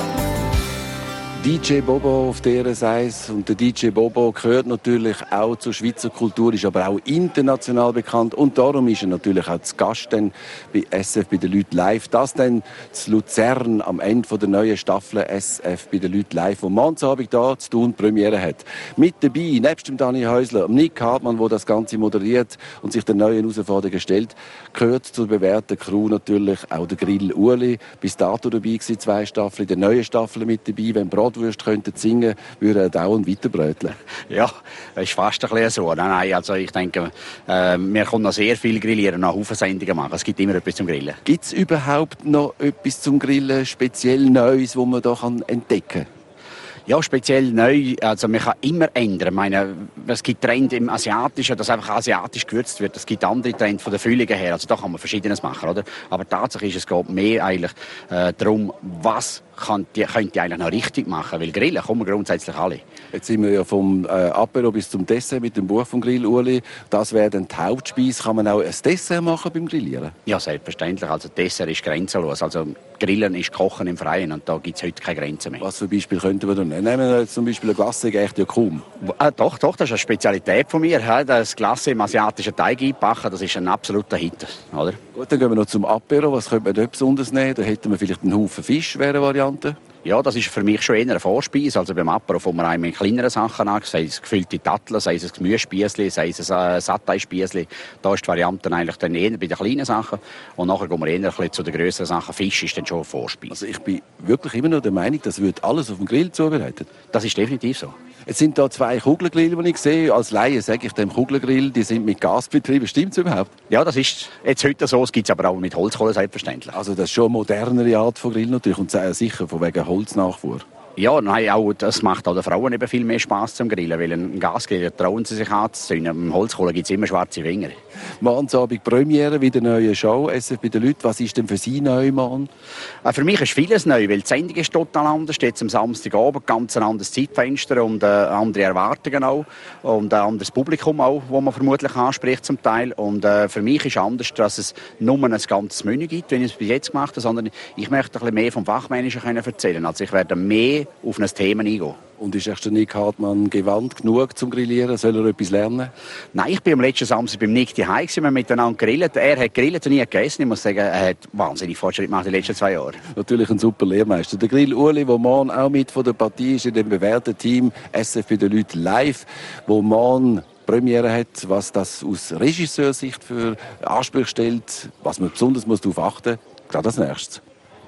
D J Bobo auf D R S eins. Und der D J Bobo gehört natürlich auch zur Schweizer Kultur, ist aber auch international bekannt. Und darum ist er natürlich auch zu Gast dann bei S F bei den Leuten live. Das dann zu Luzern am Ende von der neuen Staffel S F bei den Leuten live, wo morgen Abend da zu tun Premiere hat. Mit dabei, nebst dem Dani Häusler, Nick Hartmann, der das Ganze moderiert und sich den neuen Herausforderungen stellt, gehört zur bewährten Crew natürlich auch der Grill Ueli. Bis dato dabei gewesen, zwei Staffeln, in der neuen Staffel mit dabei. Wenn Bratwurst könnten singen, würde er dauernd weiterbröteln. Ja, das ist fast ein bisschen so. Nein, nein, also ich denke, äh, wir können noch sehr viel grillieren, noch Haufen Sendungen machen. Es gibt immer etwas zum Grillen. Gibt es überhaupt noch etwas zum Grillen, speziell Neues, wo man da kann entdecken kann? Ja, speziell neu, also man kann immer ändern. Ich meine, es gibt Trends im Asiatischen, dass einfach asiatisch gewürzt wird. Es gibt andere Trends von den Füllungen her. Also da kann man Verschiedenes machen, oder? Aber tatsächlich ist es geht mehr eigentlich äh, darum, was kann die, könnt ihr eigentlich noch richtig machen. Weil grillen kommen grundsätzlich alle. Jetzt sind wir ja vom äh, Apero bis zum Dessert mit dem Buch von Grill Ueli. Das wäre dann die Hauptspeise. Kann man auch ein Dessert machen beim Grillieren? Ja, selbstverständlich. Also Dessert ist grenzenlos. Also Grillen ist Kochen im Freien und da gibt es heute keine Grenzen mehr. Was für Beispiel könnten wir da nehmen? Nehmen wir jetzt zum Beispiel eine Glasse, echt ja kaum. Ah, doch, doch, das ist eine Spezialität von mir. Das Glasse im asiatischen Teig einbacken, das ist ein absoluter Hit, oder? Gut, dann gehen wir noch zum Apero. Was könnte man dort besonders nehmen? Da hätten wir vielleicht einen Haufen Fisch, wäre eine Variante. Ja, das ist für mich schon eher eine Vorspeise. Also beim Apero fangen wir einmal in kleineren Sachen an, sei es gefüllte Datteln, sei es ein Gemüsespiesli, sei es ein Satay-Spiesli. Da ist die Variante eigentlich dann eher bei den kleinen Sachen. Und nachher gehen wir eher ein bisschen zu den grösseren Sachen. Fisch ist dann schon eine Vorspeise. Also ich bin wirklich immer noch der Meinung, das wird alles auf dem Grill zubereitet. Das ist definitiv so. Jetzt sind da zwei Kugelgrill, die ich sehe. Als Laie sage ich dem Kugelgrill, die sind mit Gas betrieben. Stimmt es überhaupt? Ja, das ist jetzt heute so. Es gibt es aber auch mit Holzkohle, selbstverständlich. Also das ist schon eine modernere Art von Grill natürlich und sicher von wegen Holznachfuhr. Ja, nein, auch, das macht auch den Frauen eben viel mehr Spass zum Grillen, weil ein Gasgrill trauen sie sich anzuzünden. Im Holzkohle gibt es immer schwarze Finger. Morgen Premiere, wieder eine neue Show, S F bei den Leuten. Was ist denn für Sie neu, Mann? Äh, für mich ist vieles neu, weil die Sendung ist total anders. Jetzt am Samstagabend ganz ein anderes Zeitfenster und äh, andere Erwartungen auch. Und ein anderes Publikum auch, das man vermutlich anspricht zum Teil. Und äh, für mich ist anders, dass es nur ein ganzes Menü gibt, wie ich es bis jetzt gemacht habe, sondern ich möchte ein bisschen mehr vom Fachmännischen erzählen. Also ich werde mehr auf ein Thema eingehen. Und ist echt der Nick Hartmann gewandt genug zum Grillieren? Soll er etwas lernen? Nein, ich bin am letzten Samstag beim Nick daheim, wir haben miteinander grillt. Er hat grillt und nie gegessen. Ich muss sagen, er hat wahnsinnig Fortschritt gemacht in den letzten zwei Jahren. Natürlich ein super Lehrmeister. Der Grill Ueli, der morgen auch mit von der Partie ist, in dem bewährten Team S F bei den Leuten live, wo morgen Premiere hat, was das aus Regisseursicht für Ansprüche stellt, was man besonders muss darauf achten muss. Gerade als nächstes.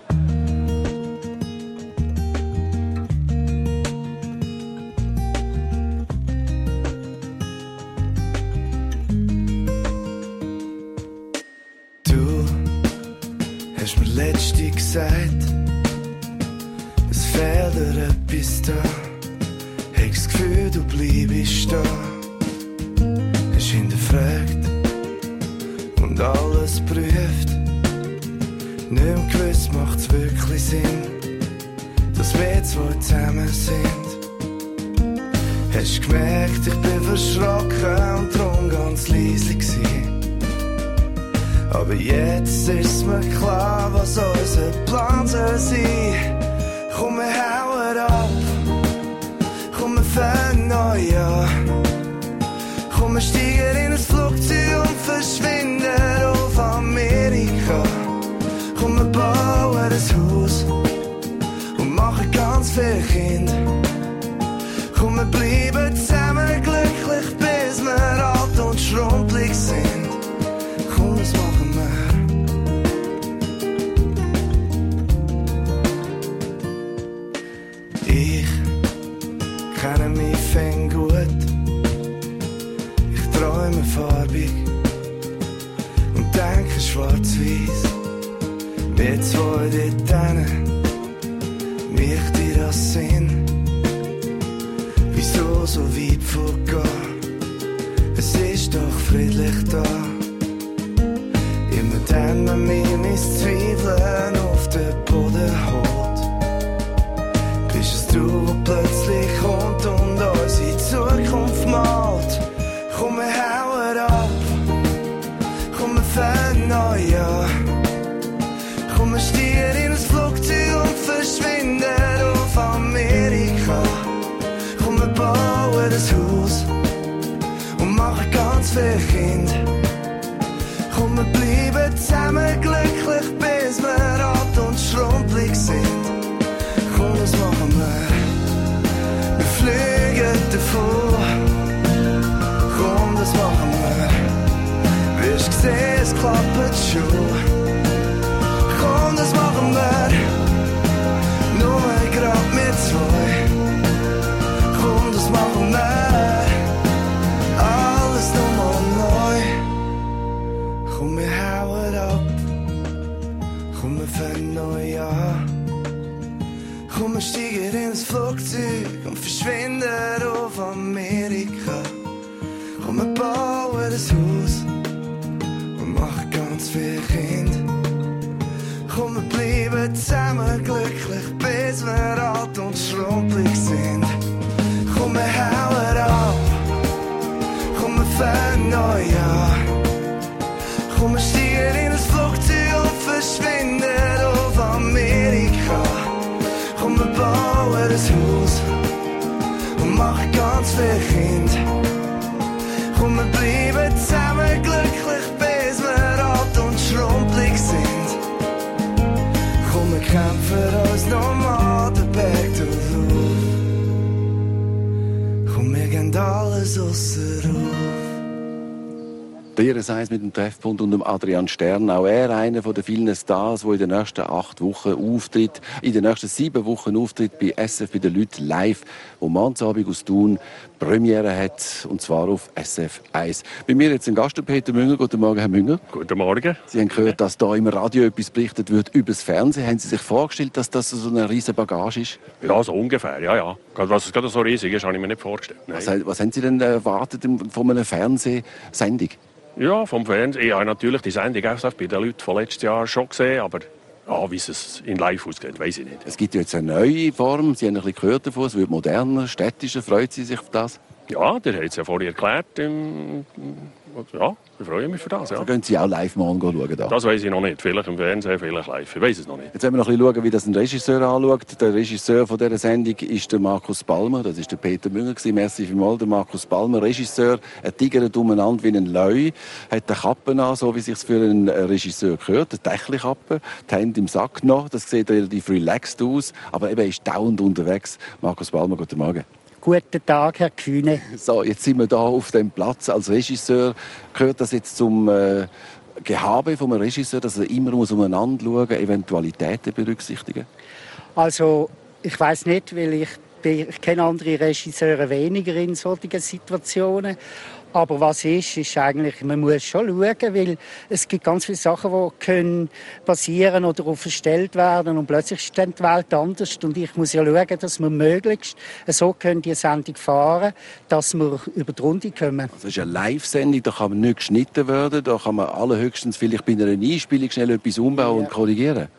Hast mir letztens gesagt, es fehlt dir etwas da. Hab das Gefühl, du bleibst da. Hast hinterfragt und alles prüft. Nicht mehr gewiss, macht's wirklich Sinn, dass wir zwei zusammen sind. Hast gemerkt, ich bin verschrocken und drum ganz leise gsi. Aber jetzt ist mir klar, was unser Plan soll sein. Komm, wir hauen ab, komm, wir fangen neu an. Komm, wir steigen in ein Flugzeug und verschwinden auf Amerika. Komm, wir bauen kennen mich fängt gut. Ich träume farbig und denke schwarz-weiß. Wir zwei dort hinten, wie ich dir das Sinn. Wieso so weit vorgehen? Es ist doch friedlich da. Immer dann, wenn mir mein Zweifeln auf den Boden holt, bist es du, wo plötzlich kommt und unsere Zukunft malt. Komm, wir hauen ab, komm, wir fangen neu an. Komm, wir steigen in ein Flugzeug und verschwinden auf Amerika. Komm, wir bauen ein Haus und machen ganz viele Kinder. Komm, wir bleiben zusammen glücklich, bis wir alt und schrumpelig sind. Komm, das machen wir. Wir fliegen davon. Komm, das machen wir. Wirst gesehen, es klappt schon. Komm, das machen wir. Nur grad mit zwei. Komm, das machen wir. Alles nochmal neu. Komm, wir hauen ab. Komm, wir fangen neu an. Komm, wir steigen in das Flugzeug und verschwinden auf Amerika. Komm, wir bauen ein Haus und machen ganz viele Kinder. Komm, wir bleiben zusammen glücklich, bis wir alt und schrumpelig sind. Komm, wir hauen ab. Komm, wir fangen neu an. Komm, wir steigen in das Flugzeug und verschwinden auf Amerika. Komm, wir bauen ein Haus und machen ganz viele Kinder. Komm, wir bleiben zusammen glücklich, bis wir alt und schrumpelig sind. Komm, wir kämpfen uns nochmal den Berg durch. Komm, wir gehen alles ausser auf. Ihr seid mit dem Treffpunkt und dem Adrian Stern. Auch er einer von den vielen Stars, der in den nächsten acht Wochen auftritt, in den nächsten sieben Wochen auftritt bei S F bei den Leuten live, wo Mannsabend aus Thun Premiere hat, und zwar auf S F eins. Bei mir jetzt ein Gast, Peter Münger. Guten Morgen, Herr Münger. Guten Morgen. Sie haben gehört, dass da im Radio etwas berichtet wird über das Fernsehen. Haben Sie sich vorgestellt, dass das so eine riesige Bagage ist? Ja, so ungefähr, ja, ja. Dass es gerade so riesig ist, habe ich mir nicht vorgestellt. Nein. Was, was haben Sie denn erwartet von einer Fernsehsendung? Ja, vom Fernsehen. Ich habe natürlich die Sendung auch bei den Leuten von letztes Jahr schon gesehen, aber ja, wie es in live ausgeht, weiß ich nicht. Es gibt ja jetzt eine neue Form. Sie haben ein bisschen gehört davon, es wird moderner, städtischer. Freut Sie sich auf das? Ja, der hat es ja vorher erklärt. Im, ja, ich freue mich für das. Ja. Da können Sie auch live morgen schauen. Da. Das weiß ich noch nicht. Vielleicht im Fernsehen, vielleicht live. Ich weiß es noch nicht. Jetzt wollen wir noch ein bisschen schauen, wie das ein Regisseur anschaut. Der Regisseur von dieser Sendung ist der Markus Balmer. Das ist der Peter Münger. Merci vielmals, der Markus Balmer. Regisseur, er tigert umeinander wie ein Leu, hat eine Kappe an, so wie es sich für einen Regisseur gehört. Eine Dächelkappe, die Hände im Sack noch. Das sieht relativ relaxed aus. Aber eben, er ist dauernd unterwegs. Markus Balmer, guten Morgen. Guten Tag, Herr Kühne. So, jetzt sind wir hier auf dem Platz als Regisseur. Gehört das jetzt zum äh, Gehabe vom Regisseur, dass er immer muss umeinander schauen, Eventualitäten berücksichtigen? Also, ich weiß nicht, weil ich, ich kenne andere Regisseure weniger in solchen Situationen. Aber was ist, ist eigentlich, man muss schon schauen, weil es gibt ganz viele Sachen, die können passieren oder auch verstellt werden und plötzlich ist dann die Welt anders und ich muss ja schauen, dass wir möglichst so können die Sendung fahren, dass wir über die Runde kommen. Das ist eine Live-Sendung, da kann man nicht geschnitten werden, da kann man allerhöchstens vielleicht bei einer Einspielung schnell etwas umbauen ja. und korrigieren.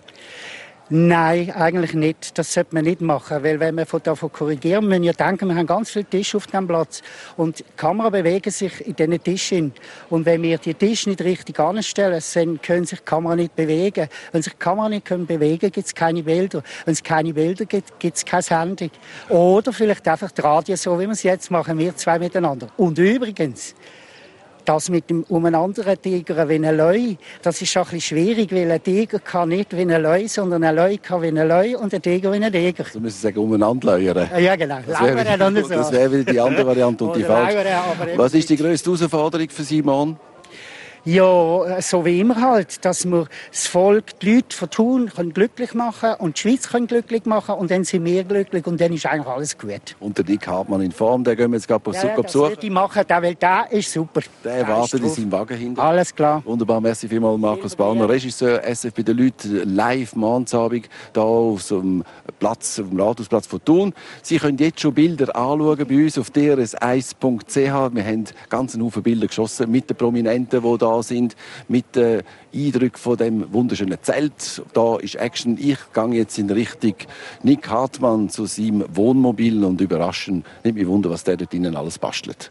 Nein, eigentlich nicht. Das sollte man nicht machen, weil wenn wir von davon korrigieren, müssen wir ja denken, wir haben ganz viele Tische auf dem Platz und die Kamera bewegen sich in diesen Tischen. Und wenn wir die Tische nicht richtig anstellen, dann können sich die Kamera nicht bewegen. Wenn sich die Kamera nicht bewegen können, gibt es keine Bilder. Wenn es keine Bilder gibt, gibt es keine Sendung. Oder vielleicht einfach das Radio, so wie wir es jetzt machen, wir zwei miteinander. Und übrigens, das mit dem umeinander Tiger wie ein Leu, das ist auch ein bisschen schwierig, weil ein Tiger kann nicht wie ein Leu, sondern ein Leu kann wie ein Leu und ein Tiger wie ein Tiger. Sie müssen sagen, umeinander leuern. Ja, genau. Das wäre wieder, das wäre wieder die andere Variante und die falsche. Was ist die grösste Herausforderung für Sie morgen? Ja, so wie immer halt, dass wir das Volk, die Leute von Thun können glücklich machen und die Schweiz können glücklich machen und dann sind wir glücklich und dann ist eigentlich alles gut. Und der Nick Hartmann in Form, den gehen wir jetzt gerade Ja, ja, das besuchen. würde ich machen, der, weil der ist super. Der wartet in seinem Wagen hinten. Alles klar. Wunderbar, merci vielmals Markus Baumer, Regisseur S F bei den Leuten, live Morgensabend hier auf so einem Platz, auf dem Rathausplatz von Thun. Sie können jetzt schon Bilder anschauen bei uns auf d r s eins punkt c h. Wir haben ganz einen Haufen Bilder geschossen mit den Prominenten, die da sind, mit den Eindrücken von dem wunderschönen Zelt. Da ist Action. Ich gehe jetzt in Richtung Nick Hartmann zu seinem Wohnmobil und überraschen. Nicht mich wunder, was der dort drinnen alles bastelt.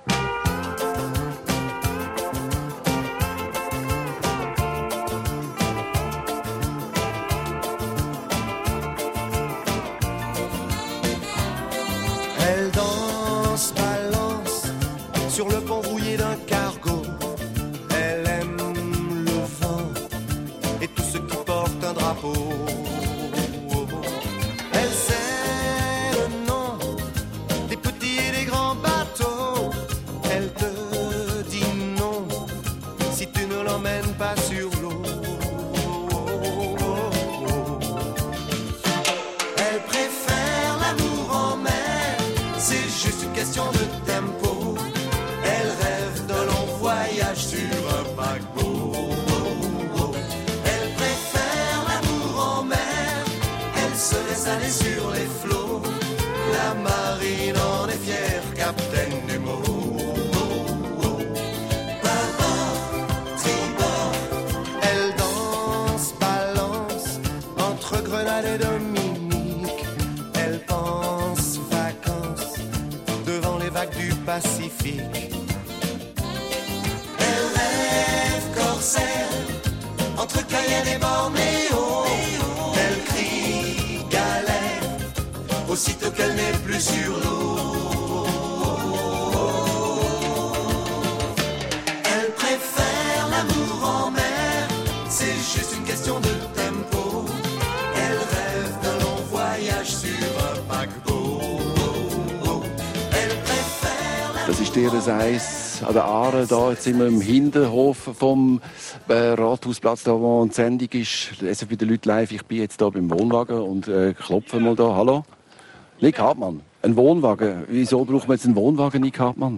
Elle danse, balance sur le pont rouillé d'un cargo. Elle aime le vent et tous ceux qui portent un drapeau. Elle sait le nom des petits et des grands bateaux. Elle te dit non si tu ne l'emmènes pas sur l'eau. Elle préfère l'amour en mer, c'est juste une question de tempo. Elle rêve d'un long voyage sur un paquebot. Elle préfère l'amour en mer, elle se laisse aller sur les flots. La marine en est fière, capitaine du mot. Bâbord, tribord, elle danse, balance entre Grenade et Dominique. Elle pense vacances devant les vagues du Pacifique. Elle rêve corsaire entre Cayenne et Bornéo. Elle crie galère aussitôt qu'elle n'est plus sur l'eau. Elle préfère l'amour en mer, c'est juste une question de tempo. Elle rêve d'un long voyage sur un paquebot. Elle préfère Das ist D R S eins an der Aare. Da. Jetzt sind wir im Hinterhof vom äh, Rathausplatz, da wo die Sendung ist. S F bei den Leuten live. Ich bin jetzt hier beim Wohnwagen und äh, klopfe mal da. Hallo? Nick Hartmann, ein Wohnwagen. Wieso braucht man jetzt einen Wohnwagen, Nick Hartmann?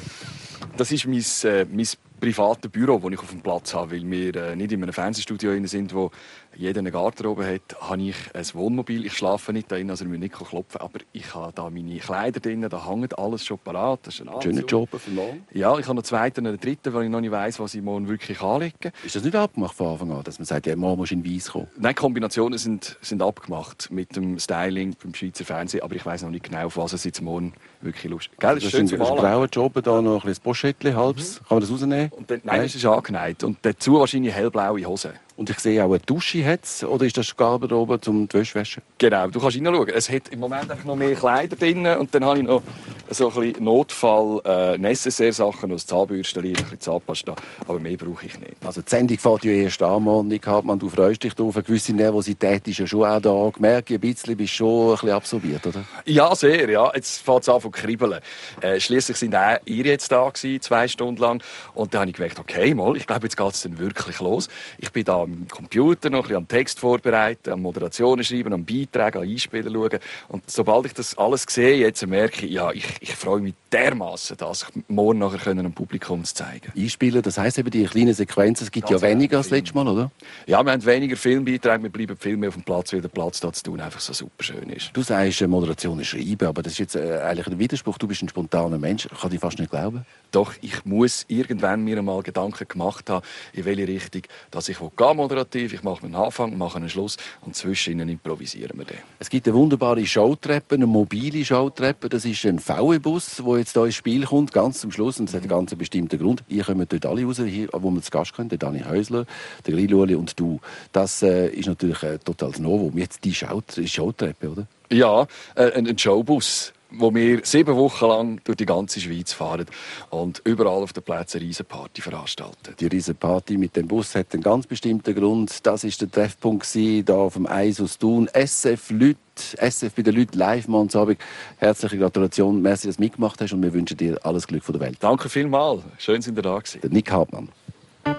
Das ist mein, äh, mein privates Büro, das ich auf dem Platz habe, weil wir äh, nicht in einem Fernsehstudio sind, wo jeder eine Garderobe hat, habe ich ein Wohnmobil. Ich schlafe nicht da drin, also ich muss nicht klopfen, aber ich habe da meine Kleider drin, da hängt alles schon parat. Das ist ein Schöner Job für morgen. Ja, ich habe noch einen zweiten und einen dritten, weil ich noch nicht weiss, was ich morgen wirklich anlege. Ist das nicht abgemacht von Anfang an, dass man sagt, ja, morgen musst du in Weiss kommen? Nein, Kombinationen sind, sind abgemacht mit dem Styling beim Schweizer Fernsehen, aber ich weiss noch nicht genau, auf was es jetzt morgen wirklich Lust hat. Das ist ein grauer Job, da noch ein bisschen Poschettchen, halbs. Mhm. Kann man das rausnehmen? Und dann, nein, das ist angenäht. Und dazu wahrscheinlich hellblaue Hosen. Und ich sehe auch eine Dusche, hat's, oder ist das Garderobe zum die Wäsche waschen? Genau, du kannst reinschauen. Es hat im Moment einfach noch mehr Kleider drin und dann habe ich noch so ein bisschen Notfall, äh, Necessaire-Sachen aus Zahnbürsten, ein bisschen Zahnpasta, aber mehr brauche ich nicht. Also die Sendung fährt ja erst an, Mann, Nick Hartmann, du freust dich drauf, eine gewisse Nervosität ist ja schon auch da. Gemerkt, ein bisschen bist du schon ein bisschen absorbiert, oder? Ja, sehr, ja. Jetzt fängt es an zu kribbeln. Äh, Schliesslich sind auch ihr jetzt da gewesen, zwei Stunden lang und dann habe ich gedacht, okay, mal, ich glaube, jetzt geht es dann wirklich los. Ich bin da am Computer noch ein bisschen am Text vorbereiten, am Moderationen schreiben, am Beitragen, am Einspielen schauen. Und sobald ich das alles sehe, jetzt merke ich, ja, ich, ich freue mich dermaßen, das morgen nachher dem Publikum zu zeigen. Einspielen, das heisst eben die kleinen Sequenzen, es gibt Ganz ja weniger als letztes Mal, oder? Ja, wir haben weniger Filmbeiträge, wir bleiben viel mehr auf dem Platz, weil der Platz da zu tun einfach so super schön ist. Du sagst, Moderationen schreiben, aber das ist jetzt äh, eigentlich ein Widerspruch. Du bist ein spontaner Mensch, ich kann dich fast nicht glauben. Doch, ich muss irgendwann mir einmal Gedanken gemacht haben, in welche Richtung, dass ich gehe moderativ, ich mache einen Anfang, mache einen Schluss und zwischen ihnen improvisieren wir den. Es gibt eine wunderbare Showtreppe, eine mobile Showtreppe, das ist ein V W-Bus, der jetzt hier ins Spiel kommt, ganz zum Schluss, und das hat einen ganz bestimmten Grund. Ihr kommt dort alle raus, hier, wo wir zu Gast können, der Dani Häusler, der Grilluoli und du. Das äh, ist natürlich ein totales Novum. Jetzt die Showtreppe, oder? Ja, äh, ein Showbus, wo wir sieben Wochen lang durch die ganze Schweiz fahren und überall auf den Plätzen eine Riesenparty veranstalten. Die Riesenparty mit dem Bus hat einen ganz bestimmten Grund. Das war der Treffpunkt hier auf dem Eis aus Thun. S F Leute, S F bei den Leuten live morgens. Herzliche Gratulation, merci, dass du mitgemacht hast und wir wünschen dir alles Glück von der Welt. Danke vielmals, schön, sind ihr da gewesen. Der Nick Hartmann.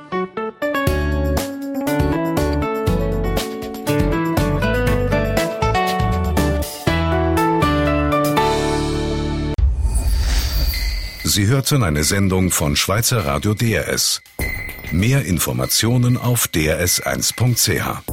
Sie hörten eine Sendung von Schweizer Radio D R S. Mehr Informationen auf d r s eins punkt c h.